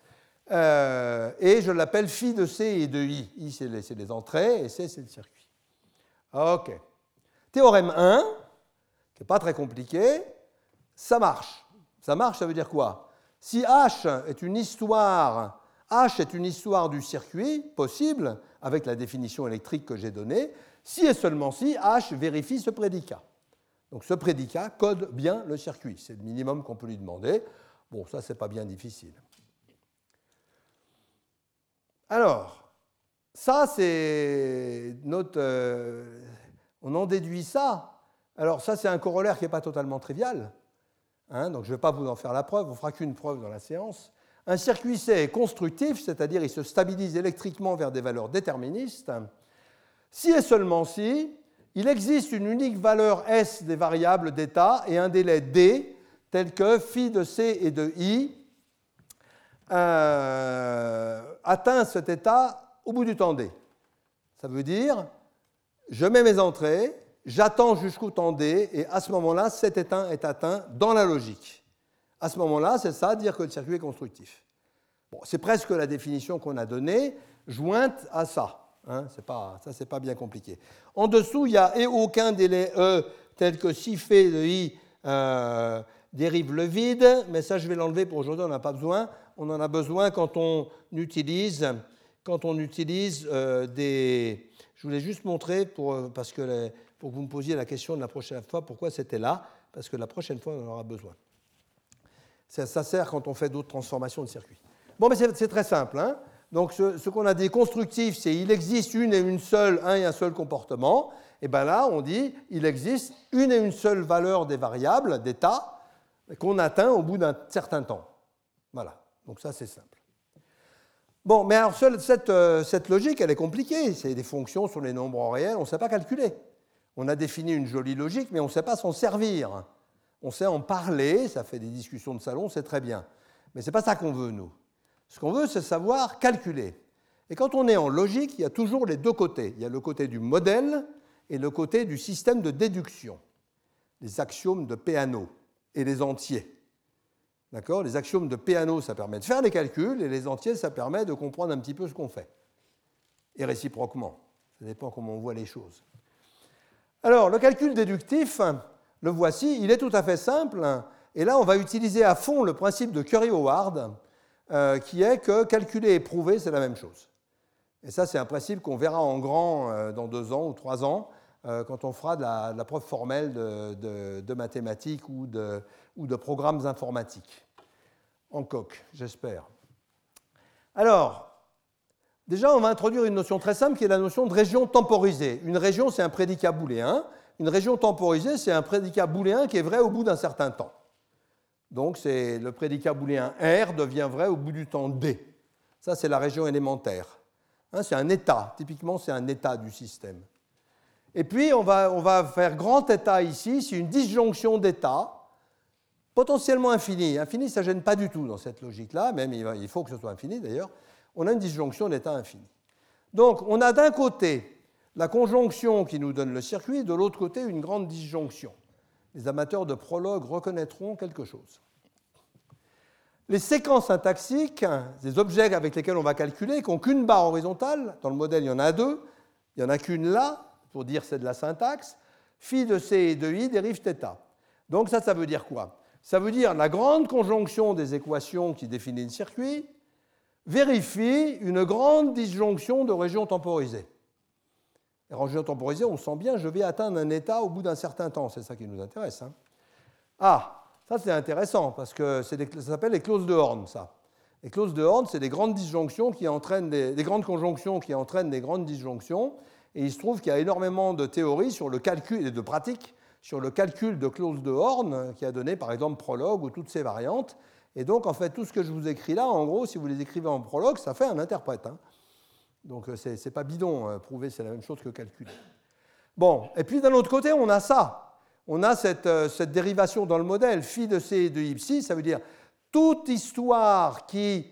S1: Et je l'appelle phi de C et de I. I, c'est les entrées, et C, c'est le circuit. OK. Théorème 1, qui n'est pas très compliqué, ça marche. Ça marche, ça veut dire quoi? Si H est une histoire du circuit possible, avec la définition électrique que j'ai donnée, si et seulement si H vérifie ce prédicat. Donc ce prédicat code bien le circuit. C'est le minimum qu'on peut lui demander. Bon, ça, c'est pas bien difficile. Alors, ça, c'est notre... on en déduit ça. Alors, ça, c'est un corollaire qui n'est pas totalement trivial. Donc, je ne vais pas vous en faire la preuve. On ne fera qu'une preuve dans la séance. Un circuit C est constructif, c'est-à-dire il se stabilise électriquement vers des valeurs déterministes. Si et seulement si, il existe une unique valeur S des variables d'état et un délai D, tel que phi de C et de I, atteint cet état au bout du temps D. Ça veut dire, je mets mes entrées, j'attends jusqu'au temps D, et à ce moment-là, cet état est atteint dans la logique. À ce moment-là, c'est ça, dire que le circuit est constructif. Bon, c'est presque la définition qu'on a donnée, jointe à ça. Ça, c'est pas bien compliqué. En dessous, il n'y a aucun délai E, tel que si phi de I dérive le vide, mais ça, je vais l'enlever pour aujourd'hui, on n'en a pas besoin. On en a besoin quand on utilise des... Je voulais juste montrer, pour que vous me posiez la question de la prochaine fois, pourquoi c'était là, parce que la prochaine fois, on en aura besoin. Ça sert quand on fait d'autres transformations de circuits. Bon, mais c'est très simple. Donc, ce qu'on a dit constructif, c'est il existe un et un seul comportement. Et bien là, on dit il existe une et une seule valeur des variables, d'état, qu'on atteint au bout d'un certain temps. Voilà. Donc ça, c'est simple. Bon, mais alors cette logique, elle est compliquée. C'est des fonctions sur les nombres réels, on ne sait pas calculer. On a défini une jolie logique, mais on ne sait pas s'en servir. On sait en parler, ça fait des discussions de salon, c'est très bien. Mais ce n'est pas ça qu'on veut, nous. Ce qu'on veut, c'est savoir calculer. Et quand on est en logique, il y a toujours les deux côtés. Il y a le côté du modèle et le côté du système de déduction. Les axiomes de Peano et les entiers. D'accord ? Les axiomes de Peano, ça permet de faire des calculs, et les entiers, ça permet de comprendre un petit peu ce qu'on fait. Et réciproquement. Ça dépend comment on voit les choses. Alors, le calcul déductif, le voici, il est tout à fait simple. Et là, on va utiliser à fond le principe de Curie-Howard, qui est que calculer et prouver, c'est la même chose. Et ça, c'est un principe qu'on verra en grand dans 2 ans ou 3 ans, quand on fera de la preuve formelle de mathématiques ou de programmes informatiques. En coq, j'espère. Alors, déjà, on va introduire une notion très simple qui est la notion de région temporisée. Une région, c'est un prédicat booléen. Une région temporisée, c'est un prédicat booléen qui est vrai au bout d'un certain temps. Donc, le prédicat booléen R devient vrai au bout du temps D. Ça, c'est la région élémentaire. Hein, c'est un état. Typiquement, c'est un état du système. Et puis, on va faire grand état ici. C'est une disjonction d'états potentiellement infinie. Infini, ça ne gêne pas du tout dans cette logique-là. Même, il faut que ce soit infini, d'ailleurs. On a une disjonction d'états infini. Donc, on a d'un côté la conjonction qui nous donne le circuit, de l'autre côté, une grande disjonction. Les amateurs de prologue reconnaîtront quelque chose. Les séquences syntaxiques, des objets avec lesquels on va calculer, qui n'ont qu'une barre horizontale, dans le modèle il y en a deux, il n'y en a qu'une là, pour dire c'est de la syntaxe, phi de c et de i dérive θ. Donc ça veut dire quoi? Ça veut dire la grande conjonction des équations qui définit le circuit vérifie une grande disjonction de régions temporisées. Les régions temporisées, on sent bien, je vais atteindre un état au bout d'un certain temps, c'est ça qui nous intéresse. Hein. Ah, ça c'est intéressant, parce que ça s'appelle les clauses de Horn, ça. Les clauses de Horn, c'est des grandes disjonctions qui entraînent des grandes conjonctions qui entraînent des grandes disjonctions, et il se trouve qu'il y a énormément de théories sur le calcul et de pratiques sur le calcul de clauses de Horn, qui a donné par exemple prologue ou toutes ces variantes. Et donc, en fait, tout ce que je vous écris là, en gros, si vous les écrivez en prologue, ça fait un interprète. Hein. Donc, ce n'est pas bidon. Prouver, c'est la même chose que calculer. Bon, et puis d'un autre côté, on a ça. On a cette dérivation dans le modèle, phi de c et de i psi, ça veut dire toute histoire qui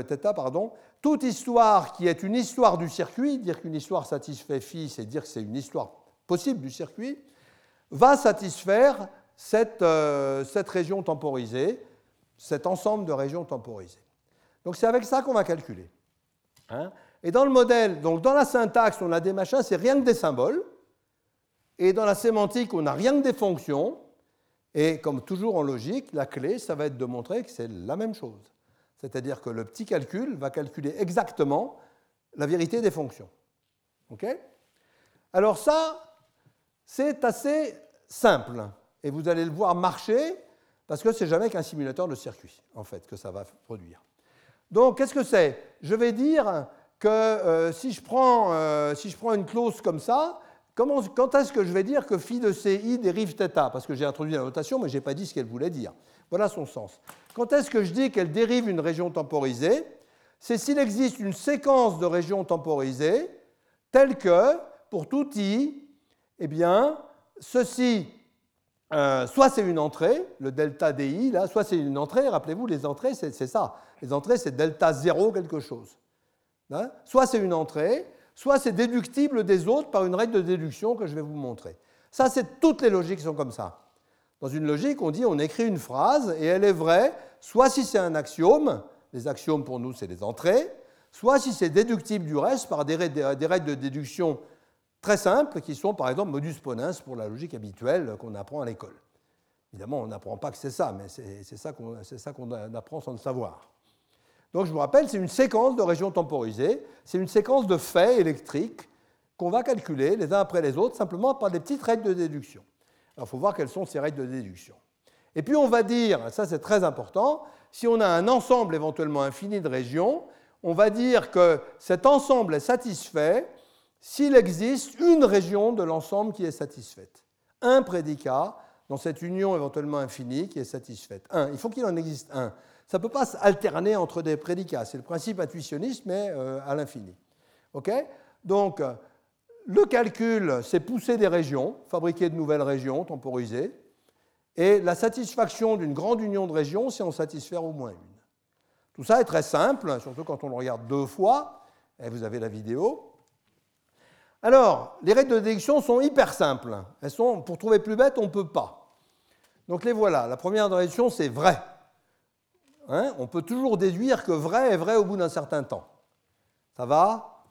S1: toute histoire qui est une histoire du circuit, dire qu'une histoire satisfait phi, c'est dire que c'est une histoire possible du circuit, va satisfaire cette région temporisée, cet ensemble de régions temporisées. Donc c'est avec ça qu'on va calculer. Hein? Et dans le modèle, donc dans la syntaxe, on a des machins, c'est rien que des symboles. Et dans la sémantique, on n'a rien que des fonctions. Et comme toujours en logique, la clé, ça va être de montrer que c'est la même chose. C'est-à-dire que le petit calcul va calculer exactement la vérité des fonctions. Okay? Alors ça, c'est assez simple. Et vous allez le voir marcher, parce que ce n'est jamais qu'un simulateur de circuit, en fait, que ça va produire. Donc, qu'est-ce que c'est? Je vais dire que si je prends une clause comme ça, quand est-ce que je vais dire que phi de ci dérive θ? Parce que j'ai introduit la notation, mais je n'ai pas dit ce qu'elle voulait dire. Voilà son sens. Quand est-ce que je dis qu'elle dérive une région temporisée? C'est s'il existe une séquence de régions temporisées telle que, pour tout i, eh bien, ceci, soit c'est une entrée, le delta di, là, soit c'est une entrée, rappelez-vous, les entrées, c'est ça. Les entrées, c'est delta 0 quelque chose. Hein? Soit c'est une entrée, soit c'est déductible des autres par une règle de déduction que je vais vous montrer. Ça, c'est toutes les logiques qui sont comme ça. Dans une logique, on dit on écrit une phrase et elle est vraie, soit si c'est un axiome, les axiomes pour nous c'est les entrées, soit si c'est déductible du reste par des règles de déduction très simples qui sont par exemple modus ponens pour la logique habituelle qu'on apprend à l'école. Évidemment, on n'apprend pas que c'est ça, mais c'est ça qu'on apprend sans le savoir. Donc je vous rappelle, c'est une séquence de régions temporisées, c'est une séquence de faits électriques qu'on va calculer les uns après les autres simplement par des petites règles de déduction. Alors il faut voir quelles sont ces règles de déduction. Et puis on va dire, ça c'est très important, si on a un ensemble éventuellement infini de régions, on va dire que cet ensemble est satisfait s'il existe une région de l'ensemble qui est satisfaite. Un prédicat dans cette union éventuellement infinie qui est satisfaite. Il faut qu'il en existe un. Ça ne peut pas s'alterner entre des prédicats. C'est le principe intuitionniste, mais à l'infini. Okay? Donc, le calcul, c'est pousser des régions, fabriquer de nouvelles régions temporisées, et la satisfaction d'une grande union de régions, c'est en satisfaire au moins une. Tout ça est très simple, surtout quand on le regarde deux fois, et vous avez la vidéo. Alors, les règles de déduction sont hyper simples. Elles sont, pour trouver plus bête, on ne peut pas. Donc les voilà. La première déduction, c'est vrai. Hein? On peut toujours déduire que vrai est vrai au bout d'un certain temps. Ça va?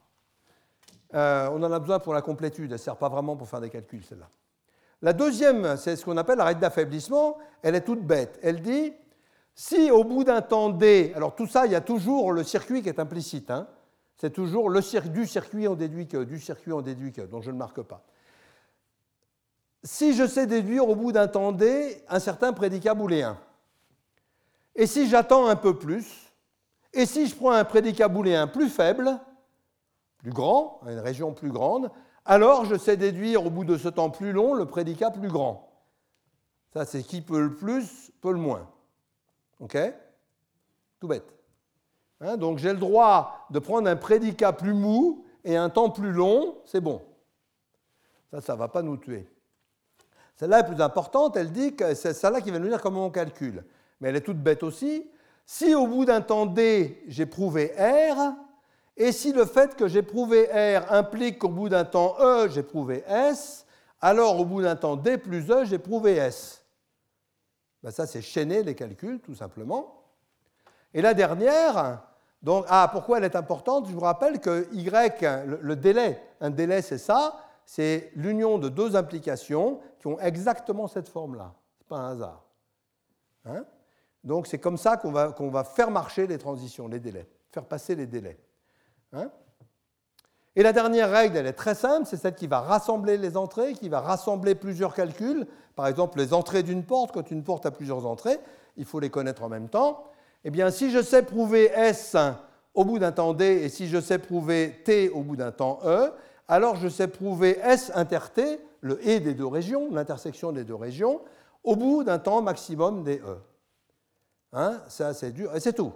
S1: On en a besoin pour la complétude, elle ne sert pas vraiment pour faire des calculs, celle-là. La deuxième, c'est ce qu'on appelle la règle d'affaiblissement, elle est toute bête. Elle dit, si au bout d'un temps d, alors tout ça, il y a toujours le circuit qui est implicite, hein? C'est toujours du circuit on déduit que, donc je ne marque pas. Si je sais déduire au bout d'un temps d un certain prédicat booléen, et si j'attends un peu plus, et si je prends un prédicat booléen plus faible, plus grand, une région plus grande, alors je sais déduire au bout de ce temps plus long le prédicat plus grand. Ça, c'est qui peut le plus, peut le moins. OK? Tout bête. Hein, donc j'ai le droit de prendre un prédicat plus mou et un temps plus long, c'est bon. Ça ne va pas nous tuer. Celle-là est plus importante, elle dit que c'est celle-là qui va nous dire comment on calcule. Mais elle est toute bête aussi. Si au bout d'un temps D, j'ai prouvé R, et si le fait que j'ai prouvé R implique qu'au bout d'un temps E, j'ai prouvé S, alors au bout d'un temps D plus E, j'ai prouvé S. Ben ça, c'est chaîner les calculs, tout simplement. Et la dernière, donc, pourquoi elle est importante? Je vous rappelle que Y, le délai, un délai c'est ça, c'est l'union de deux implications qui ont exactement cette forme-là. Ce n'est pas un hasard. Hein? Donc c'est comme ça qu'on va faire marcher les transitions, les délais, faire passer les délais. Hein? Et la dernière règle, elle est très simple, c'est celle qui va rassembler les entrées, qui va rassembler plusieurs calculs. Par exemple, les entrées d'une porte, quand une porte a plusieurs entrées, il faut les connaître en même temps. Eh bien, si je sais prouver S au bout d'un temps D et si je sais prouver T au bout d'un temps E, alors je sais prouver S inter T, le et des deux régions, l'intersection des deux régions, au bout d'un temps maximum des E. Hein, ça, c'est dur. Et c'est tout.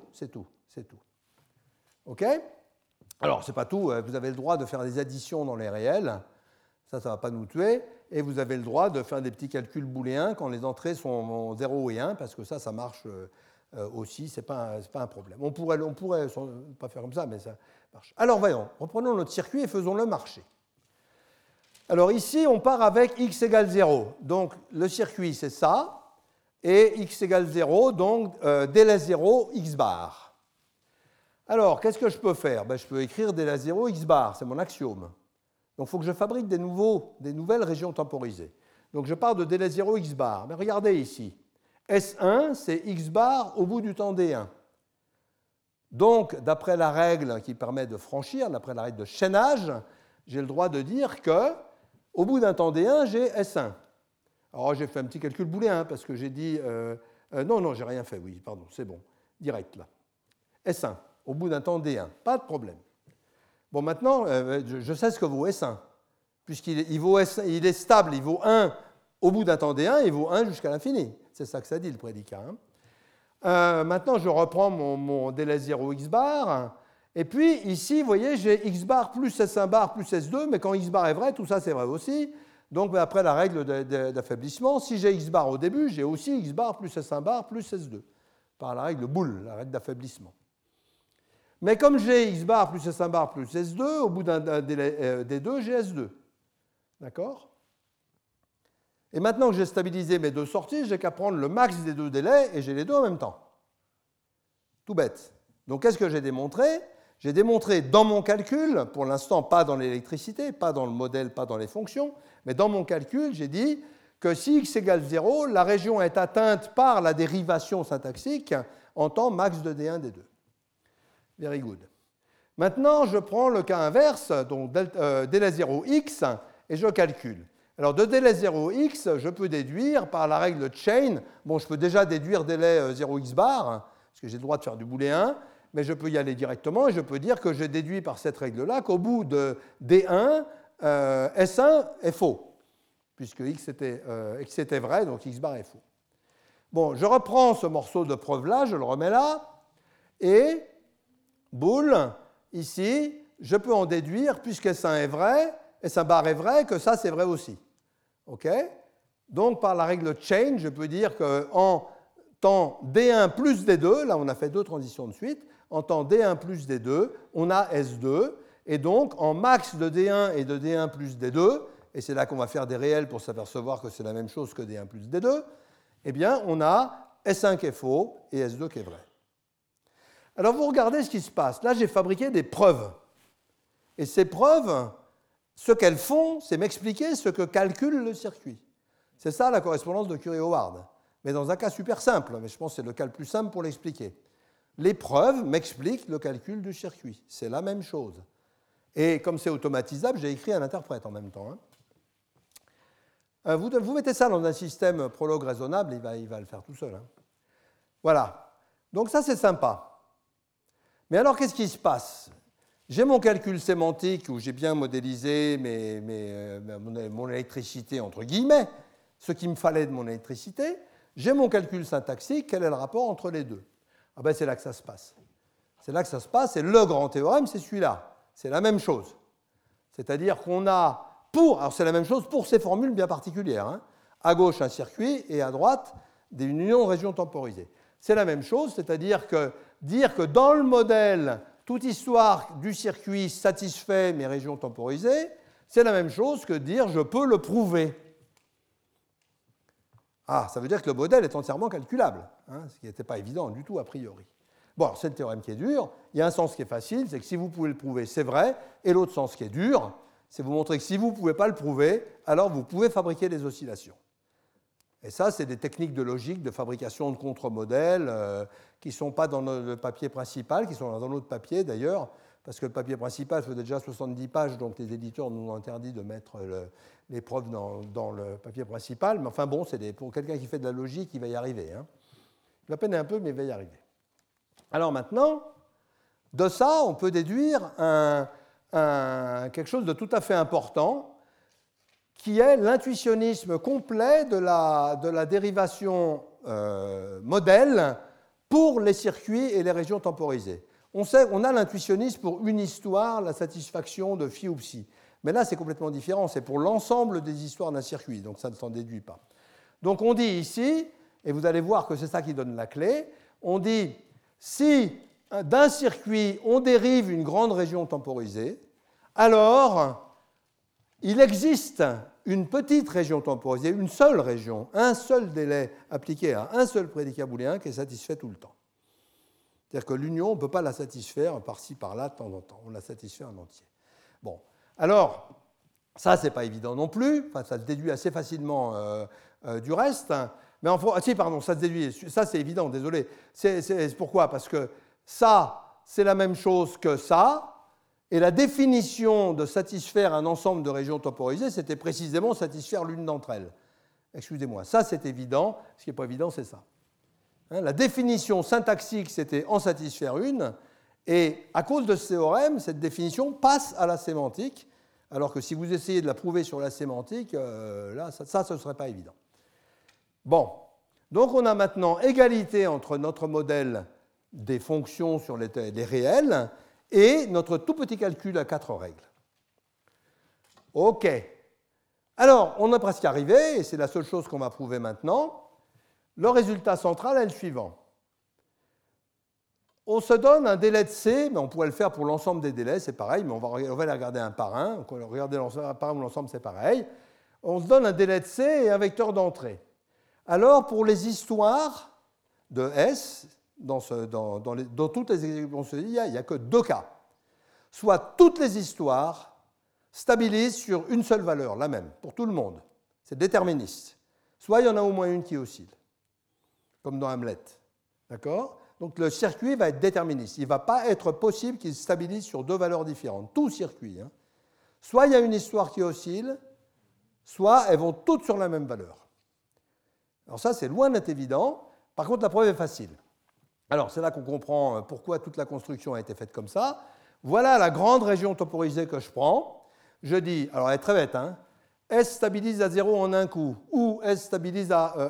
S1: OK? Alors, ce n'est pas tout. Vous avez le droit de faire des additions dans les réels. Ça ne va pas nous tuer. Et vous avez le droit de faire des petits calculs booléens quand les entrées sont 0 et 1, parce que ça marche aussi. Ce n'est pas un problème. On pourrait pas faire comme ça, mais ça marche. Alors, voyons. Reprenons notre circuit et faisons-le marcher. Alors, ici, on part avec x égale 0. Donc, le circuit, c'est ça. Et x égale 0, donc délai 0, x bar. Alors, qu'est-ce que je peux faire? Je peux écrire délai 0, x bar, c'est mon axiome. Donc, il faut que je fabrique des nouvelles régions temporisées. Donc, je pars de délai 0, x bar. Mais regardez ici. S1, c'est x bar au bout du temps D1. Donc, d'après la règle qui permet de franchir, d'après la règle de chaînage, j'ai le droit de dire qu'au bout d'un temps D1, j'ai S1. Alors, j'ai fait un petit calcul booléen parce que j'ai dit... non, j'ai rien fait, oui, pardon, c'est bon, direct là. S1, au bout d'un temps D1, pas de problème. Bon, maintenant, je sais ce que vaut S1, puisqu'il est stable, il vaut 1 au bout d'un temps D1, il vaut 1 jusqu'à l'infini. C'est ça que ça dit, le prédicat. Hein. Maintenant, je reprends mon délai 0 x bar, et puis ici, vous voyez, j'ai x bar plus S1 bar plus S2, mais quand x bar est vrai, tout ça c'est vrai aussi. Donc, après la règle d'affaiblissement, si j'ai x bar au début, j'ai aussi x bar plus S1 bar plus S2, par la règle boule, la règle d'affaiblissement. Mais comme j'ai x bar plus S1 bar plus S2, au bout d'un délai D2, j'ai S2. D'accord? Et maintenant que j'ai stabilisé mes deux sorties, j'ai qu'à prendre le max des deux délais et j'ai les deux en même temps. Tout bête. Donc, qu'est-ce que j'ai démontré? J'ai démontré dans mon calcul, pour l'instant pas dans l'électricité, pas dans le modèle, pas dans les fonctions, mais dans mon calcul, j'ai dit que si x égale 0, la région est atteinte par la dérivation syntaxique en temps max de D1, D2. Very good. Maintenant, je prends le cas inverse, donc délai 0x, et je calcule. Alors, de délai 0x, je peux déduire par la règle de chain, bon, je peux déjà déduire délai 0x bar, parce que j'ai le droit de faire du booléen, mais je peux y aller directement et je peux dire que je déduis par cette règle-là qu'au bout de D1, S1 est faux, puisque x était vrai, donc x bar est faux. Bon, je reprends ce morceau de preuve-là, je le remets là, et, boule, ici, je peux en déduire, puisque S1 est vrai, S1 bar est vrai, que ça c'est vrai aussi. OK? Donc, par la règle chain, je peux dire qu'en temps D1 plus D2, là on a fait deux transitions de suite, en temps D1 plus D2, on a S2, et donc en max de D1 et de D1 plus D2, et c'est là qu'on va faire des réels pour s'apercevoir que c'est la même chose que D1 plus D2, eh bien on a S1 qui est faux et S2 qui est vrai. Alors vous regardez ce qui se passe. Là j'ai fabriqué des preuves. Et ces preuves, ce qu'elles font, c'est m'expliquer ce que calcule le circuit. C'est ça la correspondance de Curie-Howard. Mais dans un cas super simple, mais je pense que c'est le cas le plus simple pour l'expliquer. Les preuves m'expliquent le calcul du circuit. C'est la même chose. Et comme c'est automatisable, j'ai écrit un interprète en même temps. Hein. Vous mettez ça dans un système prologue raisonnable, il va le faire tout seul. Hein. Voilà. Donc ça, c'est sympa. Mais alors, qu'est-ce qui se passe? J'ai mon calcul sémantique où j'ai bien modélisé mon électricité, entre guillemets, ce qu'il me fallait de mon électricité. J'ai mon calcul syntaxique, quel est le rapport entre les deux? Ah ben, c'est là que ça se passe. C'est là que ça se passe, et le grand théorème, c'est celui-là. C'est la même chose. C'est-à-dire qu'on a alors c'est la même chose pour ces formules bien particulières, hein. À gauche un circuit et à droite une union de régions temporisées. C'est la même chose, c'est-à-dire que dire que dans le modèle, toute histoire du circuit satisfait mes régions temporisées, c'est la même chose que dire je peux le prouver. Ah, ça veut dire que le modèle est entièrement calculable, hein, ce qui n'était pas évident du tout a priori. Bon, alors c'est le théorème qui est dur. Il y a un sens qui est facile, c'est que si vous pouvez le prouver, c'est vrai. Et l'autre sens qui est dur, c'est vous montrer que si vous ne pouvez pas le prouver, alors vous pouvez fabriquer des oscillations. Et ça, c'est des techniques de logique, de fabrication de contre-modèles qui ne sont pas dans le papier principal, qui sont dans l'autre papier d'ailleurs, parce que le papier principal fait déjà 70 pages, donc les éditeurs nous ont interdit de mettre les preuves dans le papier principal. Mais enfin bon, pour quelqu'un qui fait de la logique, il va y arriver, hein. Il va peiner un peu, mais il va y arriver. Alors maintenant, de ça, on peut déduire quelque chose de tout à fait important, qui est l'intuitionnisme complet de la dérivation modèle pour les circuits et les régions temporisées. On a l'intuitionnisme pour une histoire, la satisfaction de phi ou psi. Mais là, c'est complètement différent. C'est pour l'ensemble des histoires d'un circuit, donc ça ne s'en déduit pas. Donc on dit ici, et vous allez voir que c'est ça qui donne la clé, on dit si d'un circuit on dérive une grande région temporisée, alors il existe une petite région temporisée, une seule région, un seul délai appliqué à un seul prédicat booléen qui est satisfait tout le temps. C'est-à-dire que l'union, on ne peut pas la satisfaire par-ci, par-là, de temps en temps. On la satisfait en entier. Bon, alors, ça, ce n'est pas évident non plus. Enfin, ça se déduit assez facilement du reste. Mais enfin, si, pardon, ça se déduit. Ça, c'est évident, désolé. C'est pourquoi? Parce que ça, c'est la même chose que ça. Et la définition de satisfaire un ensemble de régions temporisées, c'était précisément satisfaire l'une d'entre elles. Excusez-moi, ça, c'est évident. Ce qui n'est pas évident, c'est ça. La définition syntaxique, c'était en satisfaire une, et à cause de ce théorème, cette définition passe à la sémantique, alors que si vous essayez de la prouver sur la sémantique, là, ça, ce ne serait pas évident. Bon, donc on a maintenant égalité entre notre modèle des fonctions sur les réels et notre tout petit calcul à 4 règles. OK. Alors, on est presque arrivé, et c'est la seule chose qu'on va prouver maintenant. Le résultat central est le suivant. On se donne un délai de C, mais on pourrait le faire pour l'ensemble des délais, c'est pareil, mais on va les regarder un par un. Donc, regarder un par un ou l'ensemble, c'est pareil. On se donne un délai de C et un vecteur d'entrée. Alors, pour les histoires de S, dans toutes les exécutions, il n'y a que 2 cas. Soit toutes les histoires stabilisent sur une seule valeur, la même, pour tout le monde. C'est déterministe. Soit il y en a au moins une qui oscille, comme dans Hamlet. D'accord ? Donc le circuit va être déterministe. Il ne va pas être possible qu'il stabilise sur 2 valeurs différentes. Tout circuit. Hein. Soit il y a une histoire qui oscille, soit elles vont toutes sur la même valeur. Alors ça, c'est loin d'être évident. Par contre, la preuve est facile. Alors, c'est là qu'on comprend pourquoi toute la construction a été faite comme ça. Voilà la grande région temporisée que je prends. Je dis, alors elle est très bête, hein, S stabilise à 0 en un coup, ou S stabilise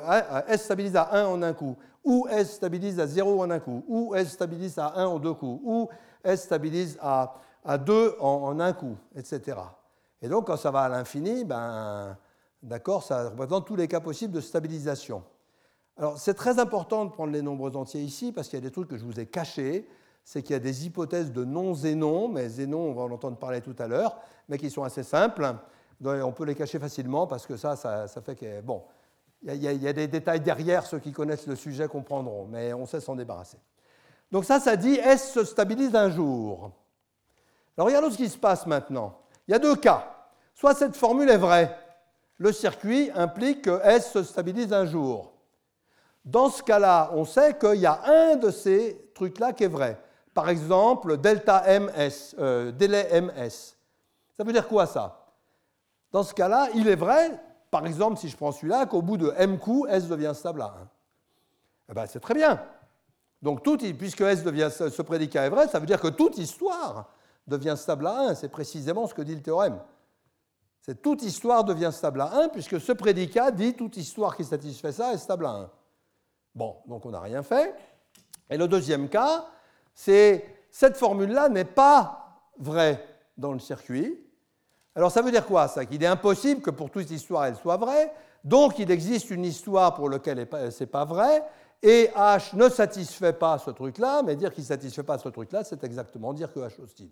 S1: à 1 en un coup, ou S stabilise à 0 en un coup, ou S stabilise à 1 en 2 coups, ou S stabilise à 2 en un coup, etc. Et donc, quand ça va à l'infini, d'accord, ça représente tous les cas possibles de stabilisation. Alors, c'est très important de prendre les nombres entiers ici, parce qu'il y a des trucs que je vous ai cachés. C'est qu'il y a des hypothèses de non-zénon, mais zénon, on va en entendre parler tout à l'heure, mais qui sont assez simples. Donc, on peut les cacher facilement, parce que ça fait que... Bon, il y a des détails derrière, ceux qui connaissent le sujet comprendront, mais on sait s'en débarrasser. Donc ça dit S se stabilise un jour. Alors, regardons ce qui se passe maintenant. Il y a 2 cas. Soit cette formule est vraie. Le circuit implique que S se stabilise un jour. Dans ce cas-là, on sait qu'il y a un de ces trucs-là qui est vrai. Par exemple, delta ms, délai ms. Ça veut dire quoi, ça? Dans ce cas-là, il est vrai, par exemple, si je prends celui-là, qu'au bout de m coups, S devient stable à 1. Eh bien, c'est très bien. Donc, puisque ce prédicat est vrai, ça veut dire que toute histoire devient stable à 1. C'est précisément ce que dit le théorème. C'est toute histoire devient stable à 1, puisque ce prédicat dit toute histoire qui satisfait ça est stable à 1. Bon, donc on n'a rien fait. Et le deuxième cas, c'est cette formule-là n'est pas vraie dans le circuit. Alors ça veut dire quoi, ça? Qu'il est impossible que pour toute histoire elle soit vraie, donc il existe une histoire pour laquelle ce n'est pas vrai, et H ne satisfait pas ce truc-là, mais dire qu'il ne satisfait pas ce truc-là, c'est exactement dire que H oscille.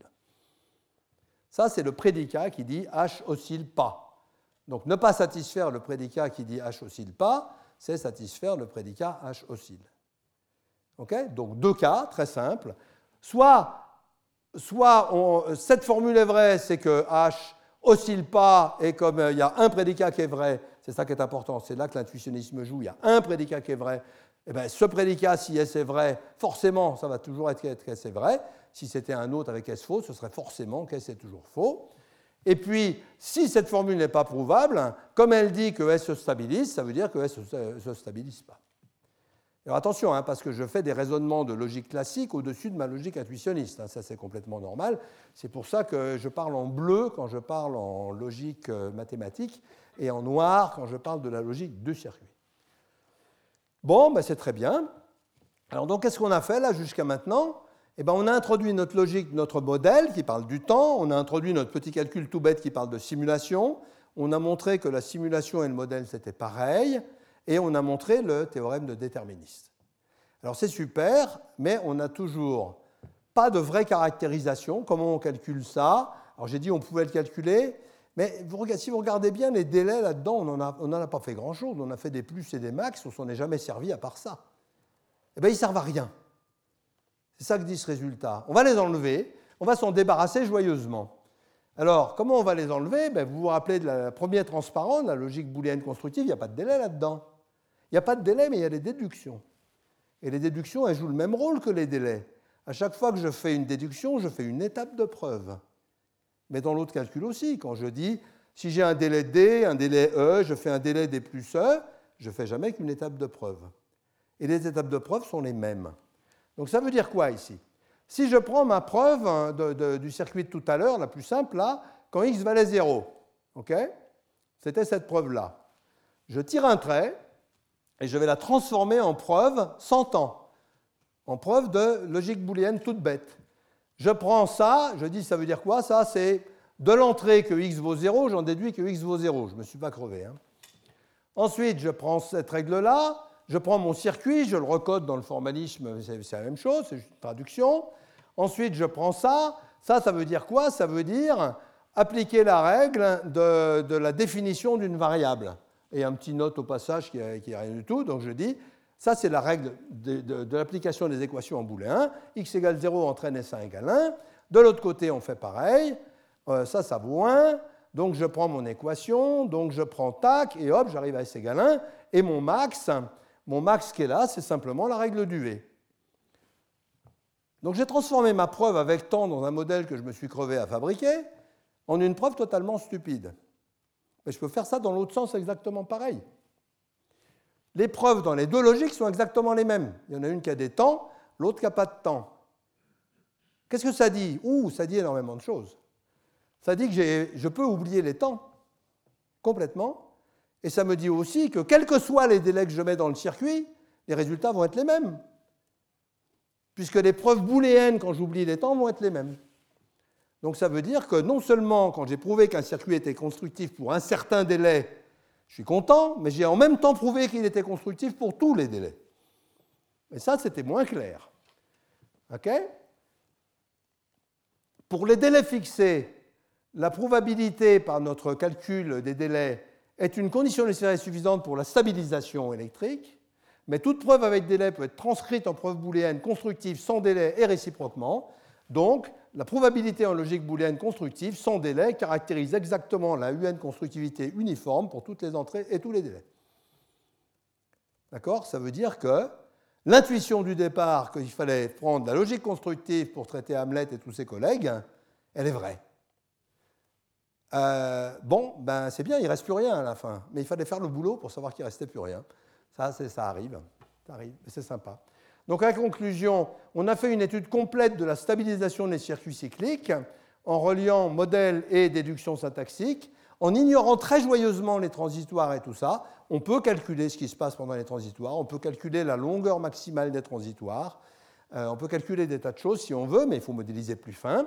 S1: Ça, c'est le prédicat qui dit H oscille pas. Donc ne pas satisfaire le prédicat qui dit H oscille pas, c'est satisfaire le prédicat H oscille. Okay? Donc deux cas, très simples. Soit cette formule est vraie, c'est que H oscille pas, et comme il y a un prédicat qui est vrai, c'est ça qui est important, c'est là que l'intuitionnisme joue, il y a un prédicat qui est vrai, et bien ce prédicat, si S est vrai, forcément, ça va toujours être qu'S est vrai. Si c'était un autre avec S faux, ce serait forcément qu'S est toujours faux. Et puis, si cette formule n'est pas prouvable, comme elle dit que S se stabilise, ça veut dire que S ne se stabilise pas. Alors attention, parce que je fais des raisonnements de logique classique au-dessus de ma logique intuitionniste. Ça, c'est complètement normal. C'est pour ça que je parle en bleu quand je parle en logique mathématique et en noir quand je parle de la logique de circuit. Bon, c'est très bien. Alors donc, qu'est-ce qu'on a fait là jusqu'à maintenant? On a introduit notre logique, notre modèle qui parle du temps, on a introduit notre petit calcul tout bête qui parle de simulation, on a montré que la simulation et le modèle c'était pareil, et on a montré le théorème de déterministe. Alors c'est super, mais on n'a toujours pas de vraie caractérisation. Comment on calcule ça? Alors j'ai dit on pouvait le calculer, mais si vous regardez bien les délais là-dedans, on n'en a pas fait grand-chose. On a fait des plus et des max, on ne s'en est jamais servi à part ça. Ils ne servent à rien. C'est ça que dit ce résultat. On va les enlever, on va s'en débarrasser joyeusement. Alors, comment on va les enlever? Vous vous rappelez de la première transparente, la logique booléenne constructive, il n'y a pas de délai là-dedans. Il n'y a pas de délai, mais il y a des déductions. Et les déductions, elles jouent le même rôle que les délais. À chaque fois que je fais une déduction, je fais une étape de preuve. Mais dans l'autre calcul aussi, quand je dis, si j'ai un délai D, un délai E, je fais un délai D plus E, je ne fais jamais qu'une étape de preuve. Et les étapes de preuve sont les mêmes. Donc ça veut dire quoi ici? Si je prends ma preuve du circuit de tout à l'heure, la plus simple, là, quand x valait 0, c'était cette preuve-là. Je tire un trait et je vais la transformer en preuve sans temps, en preuve de logique booléenne toute bête. Je prends ça, je dis ça veut dire quoi? Ça, c'est de l'entrée que x vaut 0, j'en déduis que x vaut 0. Je ne me suis pas crevé. Ensuite, je prends cette règle-là, je prends mon circuit, je le recode dans le formalisme, c'est la même chose, c'est juste une traduction. Ensuite, je prends ça. Ça veut dire quoi? Ça veut dire appliquer la règle de la définition d'une variable. Et un petit note au passage qui n'est rien du tout. Donc je dis, ça c'est la règle de l'application des équations en booléen. X égale 0 entraîne S1 égale 1. De l'autre côté, on fait pareil. Ça vaut 1. Donc je prends mon équation. Donc je prends tac, et hop, j'arrive à S égale 1. Et mon max qui est là, c'est simplement la règle du V. Donc j'ai transformé ma preuve avec temps dans un modèle que je me suis crevé à fabriquer en une preuve totalement stupide. Mais je peux faire ça dans l'autre sens exactement pareil. Les preuves dans les deux logiques sont exactement les mêmes. Il y en a une qui a des temps, l'autre qui n'a pas de temps. Qu'est-ce que ça dit? Ça dit énormément de choses. Ça dit que je peux oublier les temps complètement, et ça me dit aussi que quels que soient les délais que je mets dans le circuit, les résultats vont être les mêmes. Puisque les preuves booléennes, quand j'oublie les temps, vont être les mêmes. Donc ça veut dire que non seulement quand j'ai prouvé qu'un circuit était constructif pour un certain délai, je suis content, mais j'ai en même temps prouvé qu'il était constructif pour tous les délais. Et ça, c'était moins clair. Pour les délais fixés, la prouvabilité par notre calcul des délais est une condition nécessaire et suffisante pour la stabilisation électrique. Mais toute preuve avec délai peut être transcrite en preuve booléenne constructive sans délai et réciproquement. Donc, la probabilité en logique booléenne constructive sans délai caractérise exactement la UN constructivité uniforme pour toutes les entrées et tous les délais. D'accord? Ça veut dire que l'intuition du départ qu'il fallait prendre la logique constructive pour traiter Hamlet et tous ses collègues, elle est vraie. C'est bien, il ne reste plus rien à la fin. Mais il fallait faire le boulot pour savoir qu'il ne restait plus rien. Ça arrive, c'est sympa. Donc, à la conclusion, on a fait une étude complète de la stabilisation des circuits cycliques en reliant modèle et déduction syntaxique. En ignorant très joyeusement les transitoires et tout ça, on peut calculer ce qui se passe pendant les transitoires, on peut calculer la longueur maximale des transitoires, On peut calculer des tas de choses si on veut, mais il faut modéliser plus fin.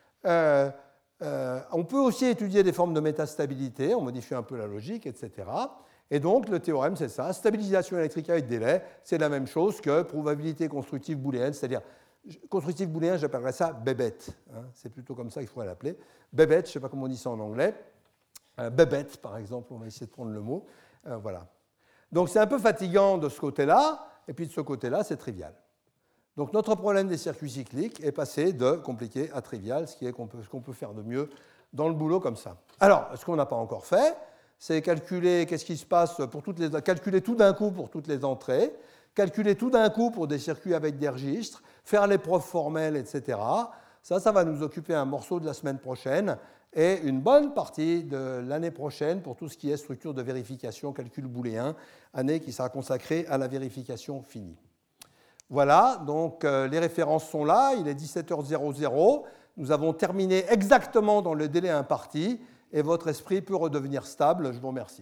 S1: On peut aussi étudier des formes de métastabilité, on modifie un peu la logique, etc. Et donc, le théorème, c'est ça. Stabilisation électrique avec délai, c'est la même chose que probabilité constructive booléenne, c'est-à-dire, constructive booléenne, j'appellerais ça bébête. C'est plutôt comme ça qu'il faudrait l'appeler. Bébête, je ne sais pas comment on dit ça en anglais. Bébête, par exemple, on va essayer de prendre le mot. Voilà. Donc, c'est un peu fatigant de ce côté-là, et puis de ce côté-là, c'est trivial. Donc, notre problème des circuits cycliques est passé de compliqué à trivial, ce qu'on peut faire de mieux dans le boulot comme ça. Alors, ce qu'on n'a pas encore fait, c'est calculer qu'est-ce qui se passe pour calculer tout d'un coup pour toutes les entrées, calculer tout d'un coup pour des circuits avec des registres, faire les preuves formelles, etc. Ça va nous occuper un morceau de la semaine prochaine et une bonne partie de l'année prochaine pour tout ce qui est structure de vérification, calcul booléen, année qui sera consacrée à la vérification finie. Voilà, donc les références sont là, il est 17h00, nous avons terminé exactement dans le délai imparti, et votre esprit peut redevenir stable. Je vous remercie.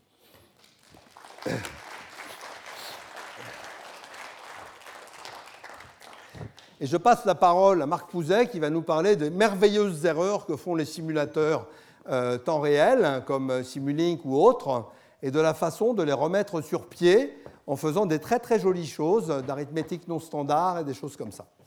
S1: Et je passe la parole à Marc Pouzet qui va nous parler des merveilleuses erreurs que font les simulateurs temps réel, comme Simulink ou autres, et de la façon de les remettre sur pied en faisant des très très jolies choses d'arithmétique non standard et des choses comme ça.